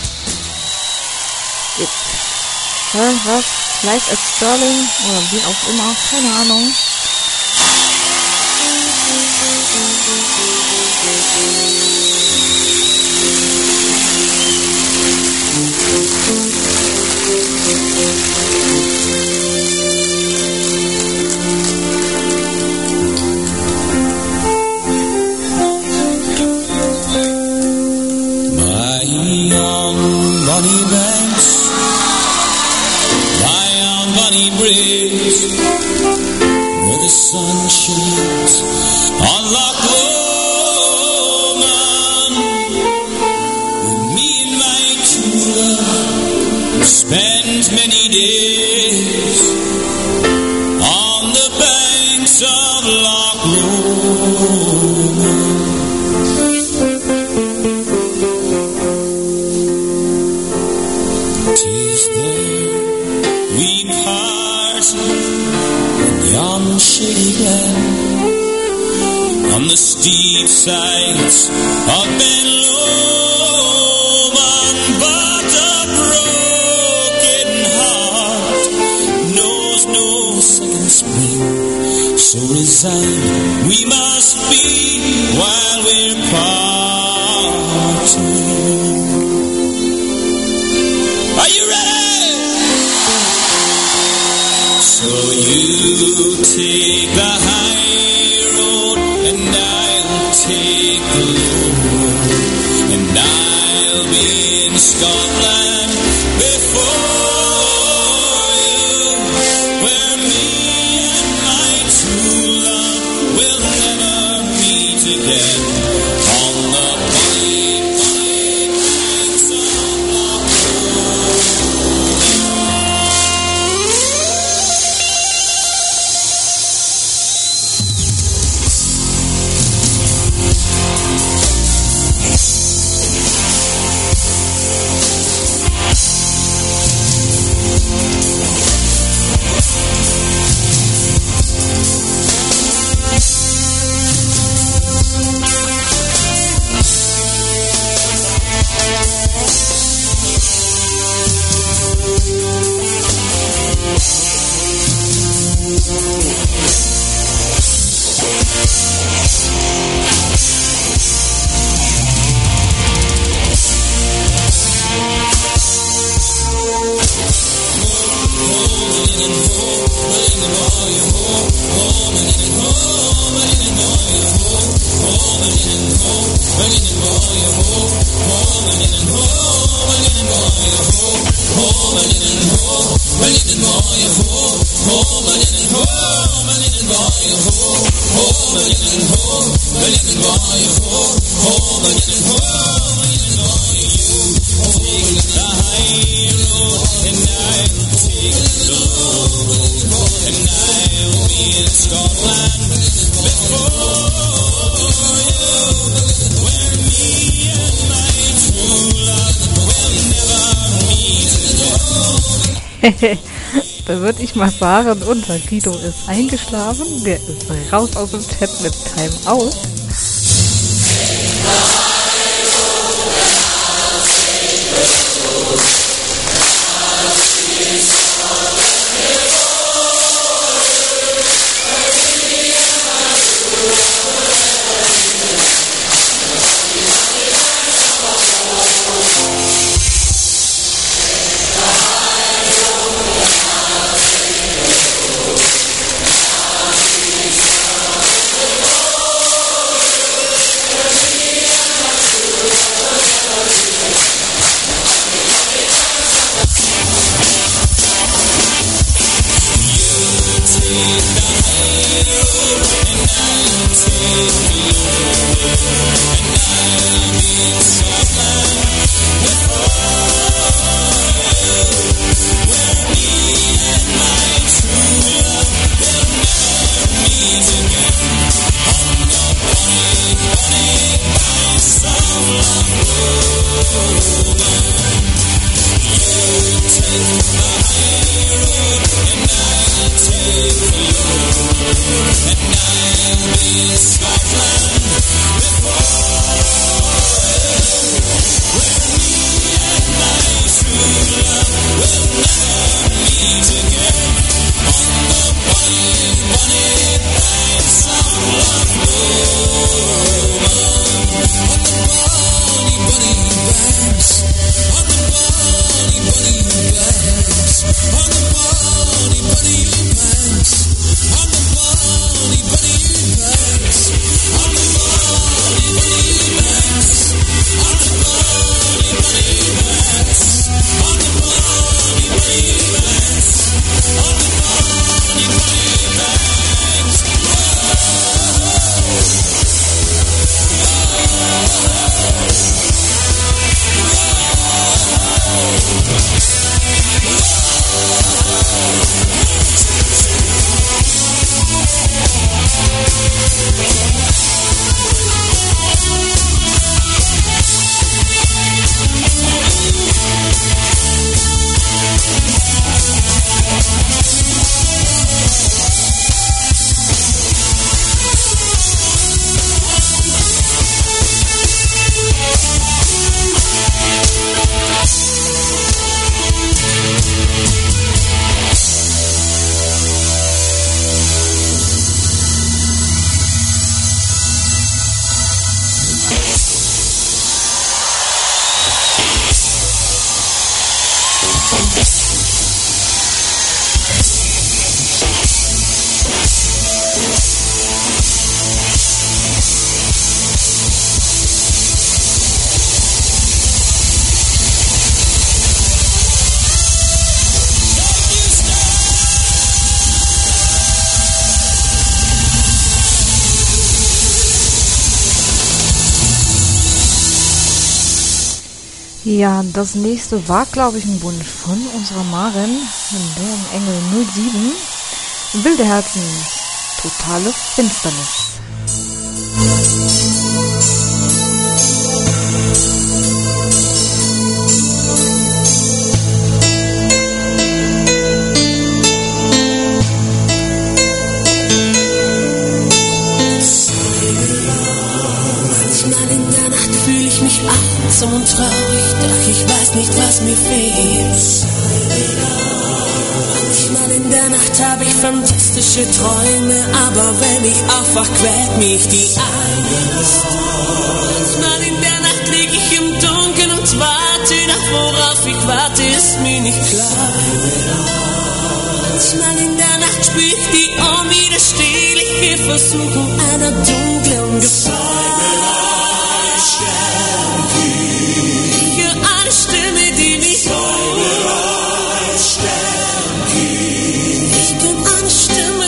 Was? Live at Sterling oder wie auch immer, keine Ahnung. Bonnie banks, lie on Bonnie bridge, where the sun shines on Loch Lomond. Where me and my true love spent many days on the banks of Loch Lomond. Shady glen on the steep sides of Ben Lomond, but a broken heart knows no second spring. So resigned we must be while we're parting. Are you ready? So you take the high road and I'll take the low road, and I'll be in Scotland before you, where me and my true love will never meet again on the bonny, bonny banks of Loch Da würde ich mal sagen, unser Guido ist eingeschlafen, der ist raus aus dem Chat mit Time Out. Take the high road and I'll Ja, das nächste war, glaube ich, ein Wunsch von unserer Maren, der Engel 07. Wilde Herzen, totale Finsternis. Einsam und traurig, doch ich weiß nicht, was mir fehlt. Manchmal in der Nacht habe ich fantastische Träume, aber wenn ich aufwach, quält mich die Angst. Manchmal in der Nacht lieg ich im Dunkeln und warte, doch worauf ich warte, ist mir nicht klar. Manchmal in der Nacht spür ich die unwiderstehliche Versuchung einer dunklen Gefahr. Stimme, die mich ruft. Ich bin eine Stimme,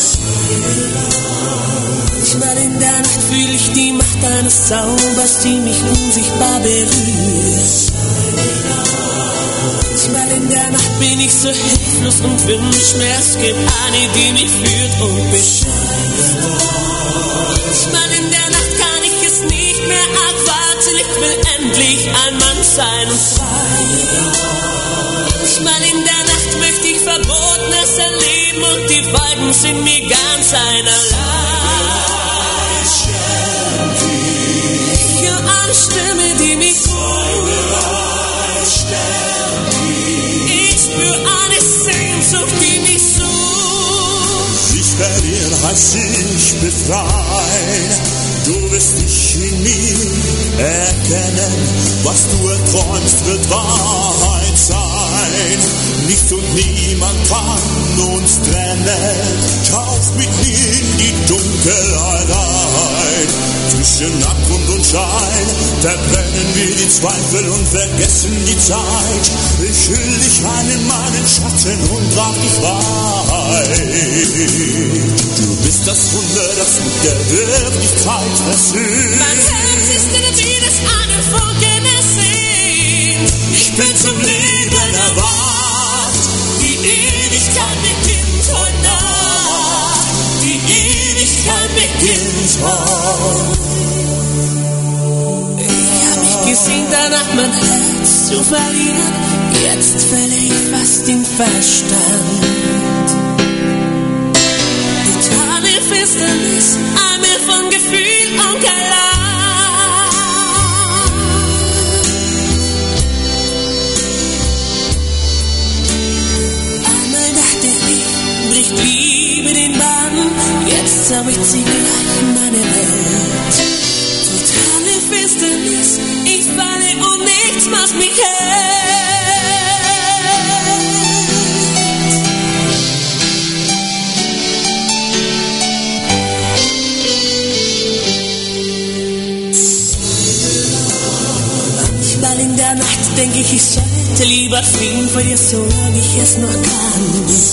Herr. Manchmal in der Nacht fühle ich die Macht eines Zaubers, die mich unsichtbar berührt. Manchmal in der Nacht bin ich so hilflos und wünsch mir, es gibt eine, die mich führt und beschützt. Manchmal in der Nacht kann ich es nicht mehr abwarten, ich will endlich ein Mann sein und frei. Manchmal in der Nacht möchte ich Verbotenes erleben und die Wolken sind mir ganz einerlei. Ich höre eine Stimme, die mich ruft. Ich spüre eine Sehnsucht, die mich sucht. Ich verliere, heißt ich befreien. Du wirst dich in mir erkennen, was du erträumst, wird Wahrheit sein. Nichts und niemand kann uns trennen, tauch mit mir in die Dunkelheit ein. Zwischen Abgrund und Schein verbrennen wir die Zweifel und vergessen die Zeit. Ich hüll dich ein in meinen Schatten und trag dich frei. Du bist das Wunder, das mit der Wirklichkeit versöhnt. Mein Herz ist in der Wien des einen Funken ersehnt. Ich bin zum Leben erwacht. Die Ewigkeit beginnt heute Nacht. Die Ewigkeit beginnt heute. Ich hab mich gesehnt danach, mein Herz zu verlieren. Jetzt verliere ich fast den Verstand. Finsternis, ein Meer von Gefühl und kein Einmal dachte ich, bricht Liebe den Bann, jetzt zerbricht sie gleich meine Welt. Totale Finsternis, ich falle und nichts macht mich hell. In der Nacht denke ich sollte lieber fliehen vor dir, solange ich es noch kann.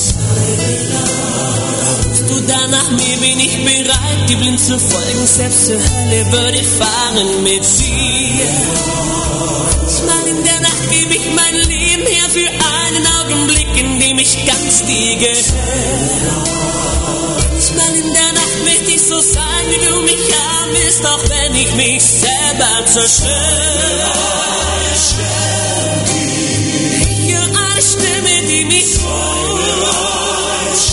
Du da nach mir, bin ich bereit, dir blind zu folgen, selbst zur Hölle würde ich fahren mit dir. Manchmal in der Nacht gebe ich mein Leben her für einen Augenblick, in dem ich ganz dir gehöre. Manchmal in der Nacht möchte ich so sein, wie du mich haben willst, auch wenn ich mich selber zerstöre. Ich höre eine Stimme, die mich ruft.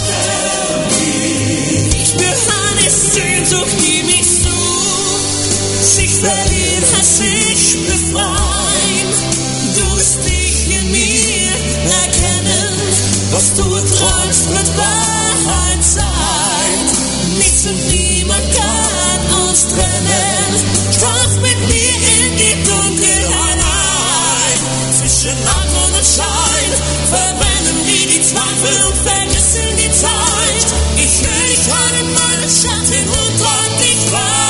Ich spüre eine Sehnsucht, die mich sucht. Sich verlieren heißt sich befreien. Du wirst dich in mir erkennen. Was du träumst, wird Wahrheit sein. Nichts und niemand kann uns trennen. Tauch mit mir in die Dunkelheit ein. Zwischen Abgrund und Schein verbrennen wir die Zweifel und vergessen die Zeit. Ich höre dich an in meinen Schatten und träum dich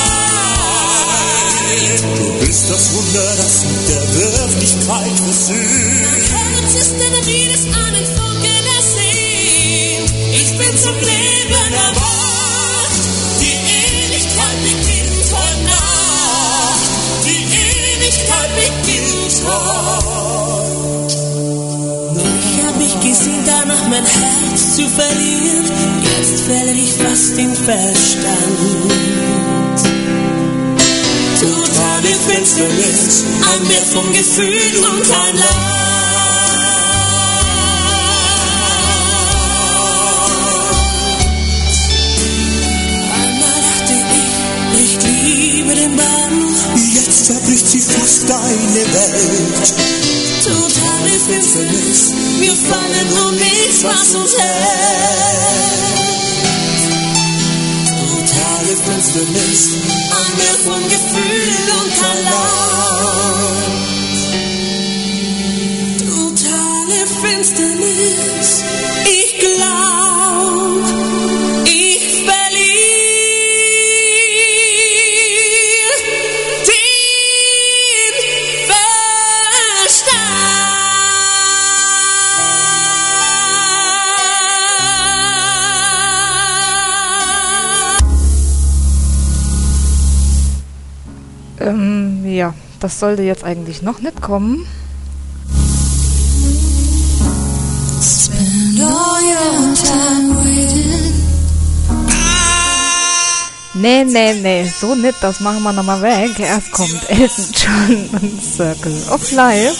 frei. Du bist das Wunder, das mit der Wirklichkeit versöhnt. Mein Herz ist Energie des einen Funken der Seen. Ich bin zum Leben erwacht. Die Ewigkeit beginnt heute Nacht. Die Ewigkeit beginnt heute. Ich hab mich gesehen, danach mein Herz zu verlieren. Jetzt verliere ich fast den Verstand. Totale Finsternis, ein Meer von Gefühl und kein Land. Einmal dachte ich, bricht Liebe den Bann, Jetzt zerbricht sie fast deine Welt. totale Finsternis, wir fallen um nichts, was uns hält. Totale Finsternis, Ein Meer von Gefühl und kein Land. Totale Finsternis, ich glaub, ich verliere den Verstand. Ja, das sollte jetzt eigentlich noch nicht kommen. Spend all your time waiting. Nee, so nicht, das machen wir nochmal weg. Erst kommt Elton John und Circle of Life.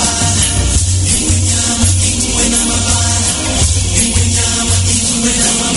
When I'm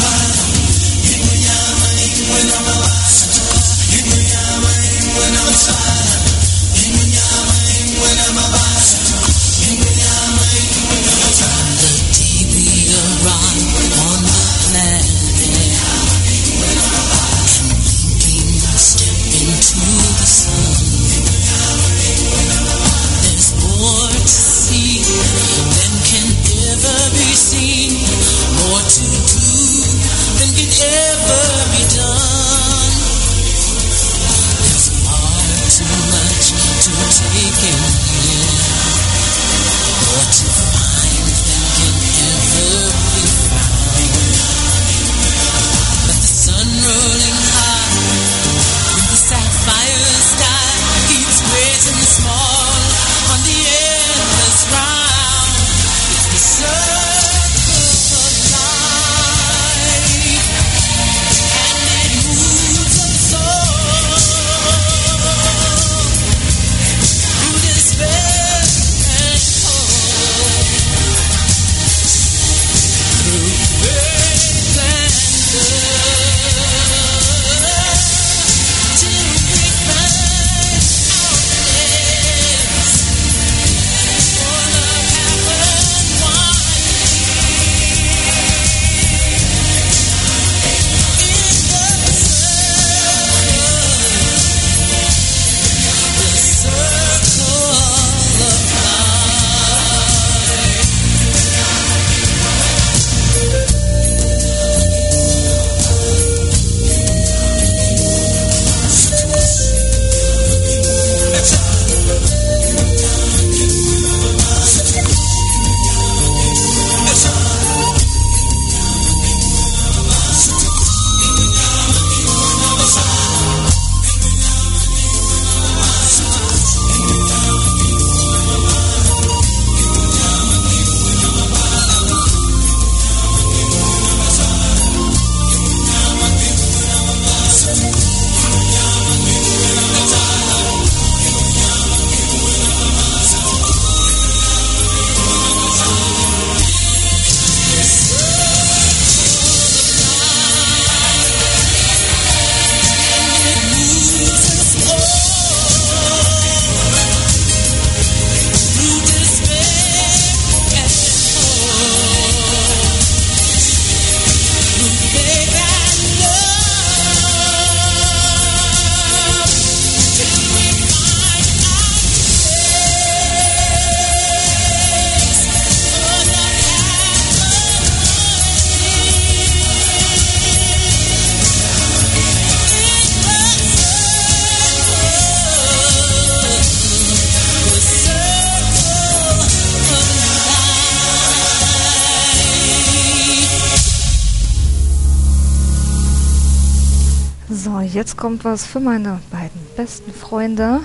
So, jetzt kommt was für meine beiden besten Freunde.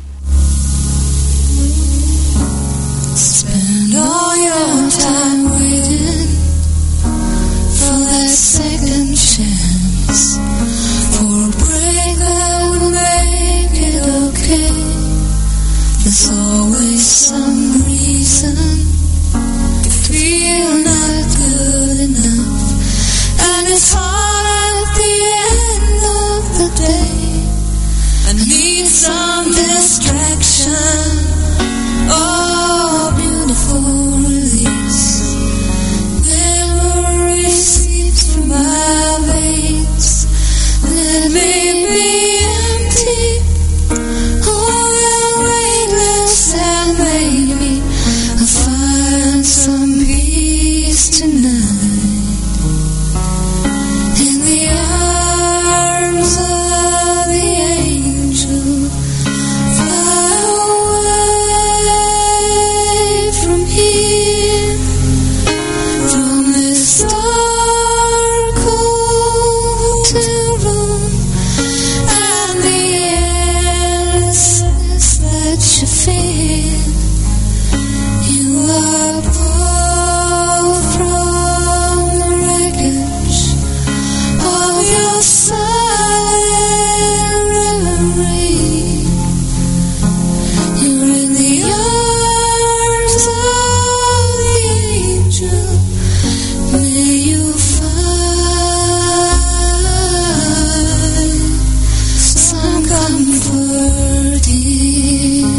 Spend all your time waiting for that second chance, for a break that will make it okay. There's always some reason to feel not good enough, and it's hard at the end of the day. I need some distraction, oh, beautiful release. Memory seeps through my veins, let me be empty, oh, weightless, and maybe I'll find some peace tonight in the arms of the angel. Fly away from here, from this dark hotel room, and the endlessness that you feel. You are pulled from the wreckage of your silent reverie. You're in the arms of the angel. May you find some comfort here.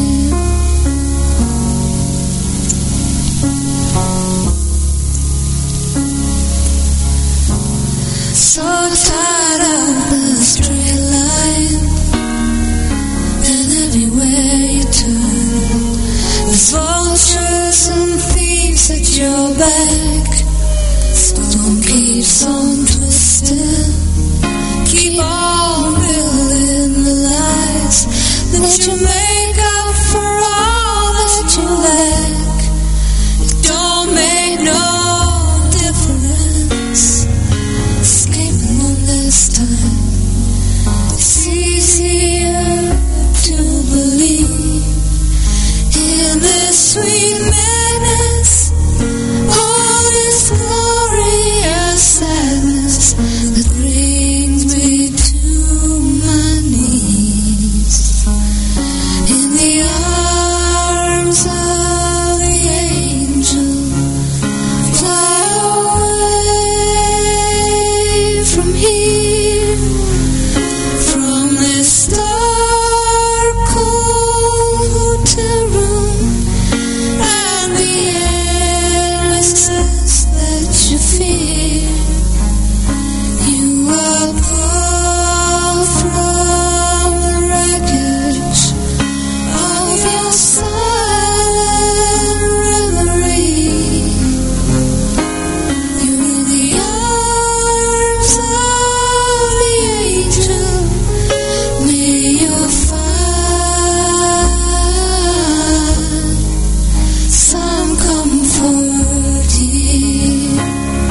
So tired of the straight line, and everywhere you turn, there's vultures and thieves at your back. Stone keeps on twisting, keep on building the lies that you make up for all that you lack. It don't make no difference, escaping on this time. It's easier to believe in this sweet madness, all this glorious sadness that brings me to my knees in the arms of the angel. Fly away from here, from this dark cold hotel room, and the endlessness that you feel. You are pulled from the wreckage of your silent reverie. You're in the arms of the angel. May you find some comfort here.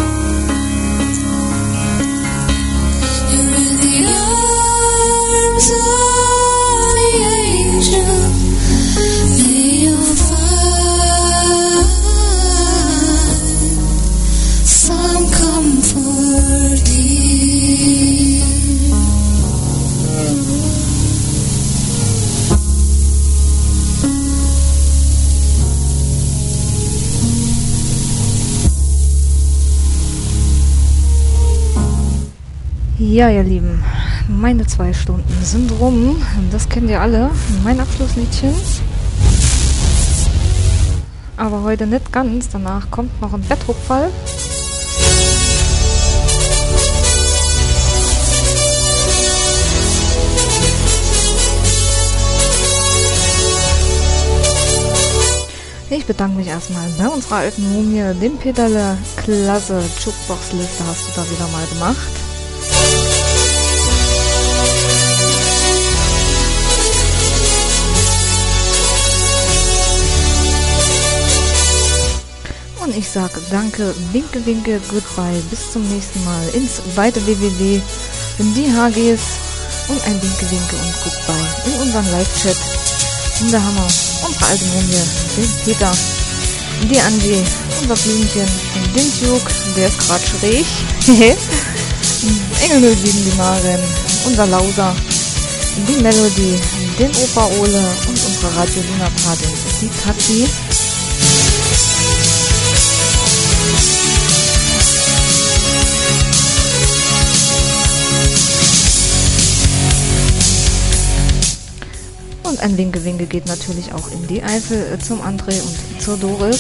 You're in the arms of the angel. May you find some comfort here. Ja, ihr Lieben, meine 2 Stunden sind rum. Das kennt ihr alle. Mein Abschlussliedchen. Aber heute nicht ganz. Danach kommt noch ein Bettrückfall. Ich bedanke mich erstmal bei unserer alten Mumie, dem Peterle. Klasse Jukebox-Liste hast du da wieder mal gemacht. Und ich sage danke, winke, winke, goodbye, bis zum nächsten Mal ins weite WWW, in die HGs. und ein Winke, Winke und Goodbye in unseren Live-Chat. Und da haben wir unsere alte Mumie, den Peter, die Angie, unser Blümchen, den Duke, der ist gerade schräg. Engel 07, die Maren, unser Lauser, die Melody, den Opa Ole und unsere Radio Luna Patin, die Tati. Und ein Winke, Winke geht natürlich auch in die Eifel zum André und zur Doris.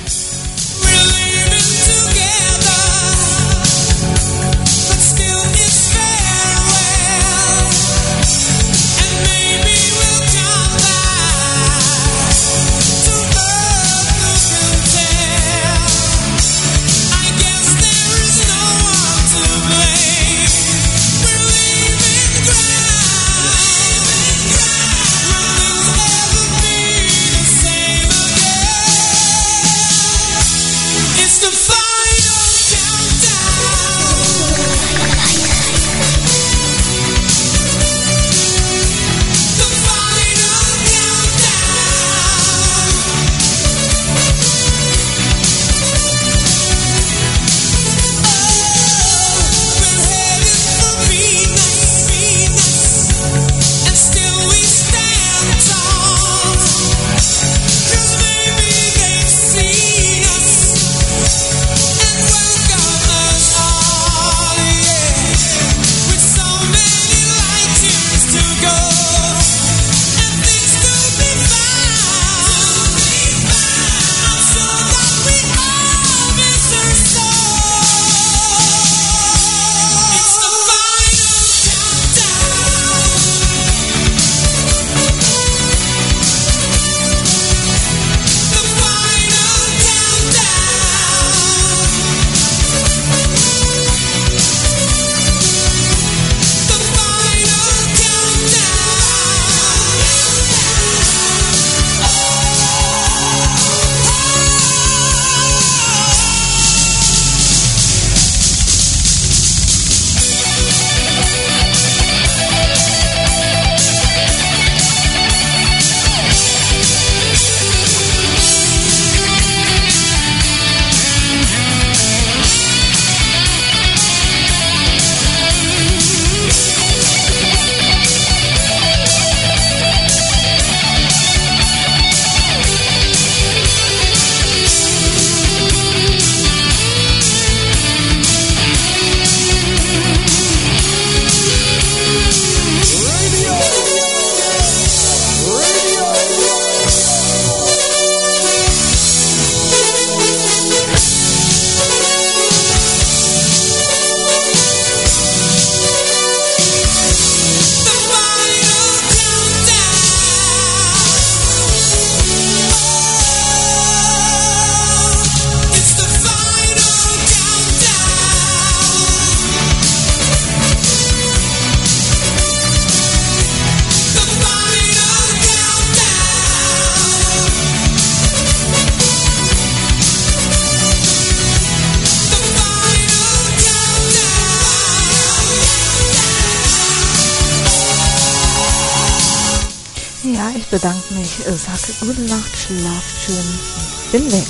Bedanke mich, sage gute Nacht, schlaft schön, bin weg.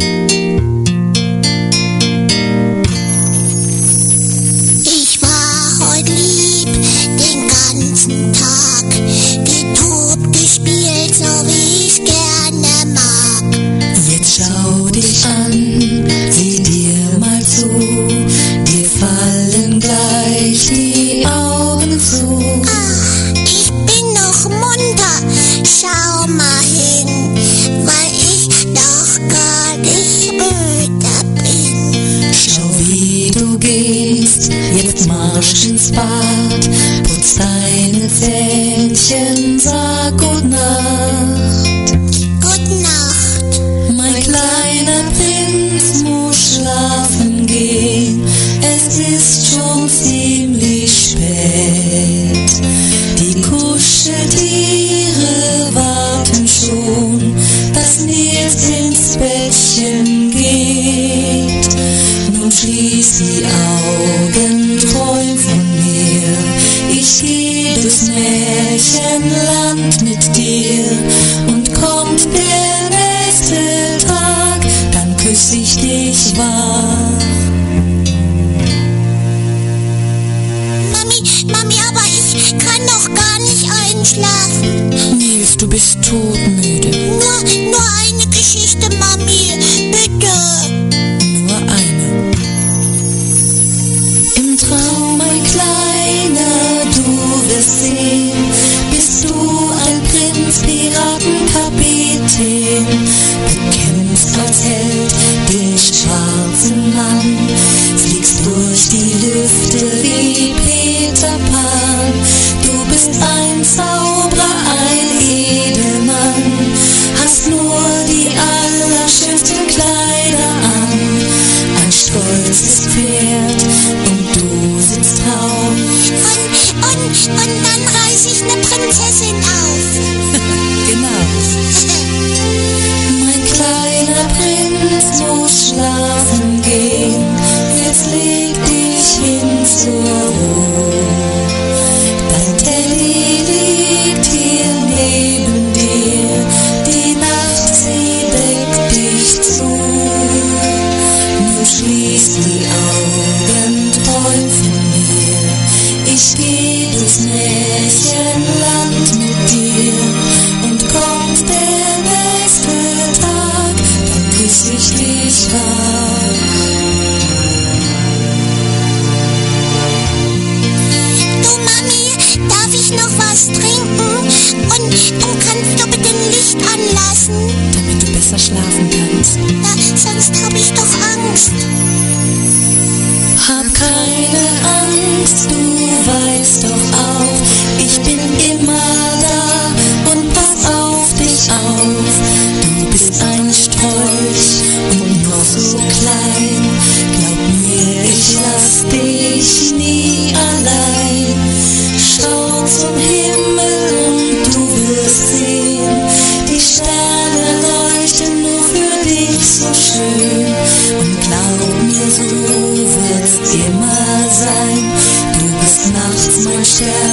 Ich war der nächste Tag, dann küss ich dich wach. Mami, aber ich kann noch gar nicht einschlafen. Nils, du bist todmüde. Nur eine Geschichte, Mami, bitte. Nur eine. Im Traum, mein Kleiner, du wirst sehen, bist du ein Prinz, Piratenkapitän. Bekämpfst als Held den schwarzen Mann, fliegst durch die Lüfte wie Peter Pan. Du bist ein Zauberer, ein Edelmann, hast nur die allerschönsten Kleider an, ein stolzes Pferd und du sitzt drauf. Und dann reiß ich eine Prinzessin auf. Genau. Mein kleiner Prinz muss schlafen gehen, jetzt leg dich hin zur Ruhe. Dein Teddy liegt hier neben dir, die Nacht, sie deckt dich zu. Nun schließ die Augen, träum von mir, ich geh durchs Märchenland mit dir. Und kommt der nächste Tag, dann küss ich dich wach. Du, Mami, darf ich noch was trinken? Und kannst du bitte ein Licht anlassen? Damit du besser schlafen kannst. Na, sonst hab ich doch Angst. Hab keine Angst, du weißt doch auch, ich bin immer da und pass auf dich auf. Du bist ein Strolch und noch so klein, glaub mir, ich lass dich nie allein. Schau zum Himmel und du wirst sehen, die Sterne leuchten nur für dich so schön. Und glaub mir, so wird's immer sein, du bist nachts mein Stern.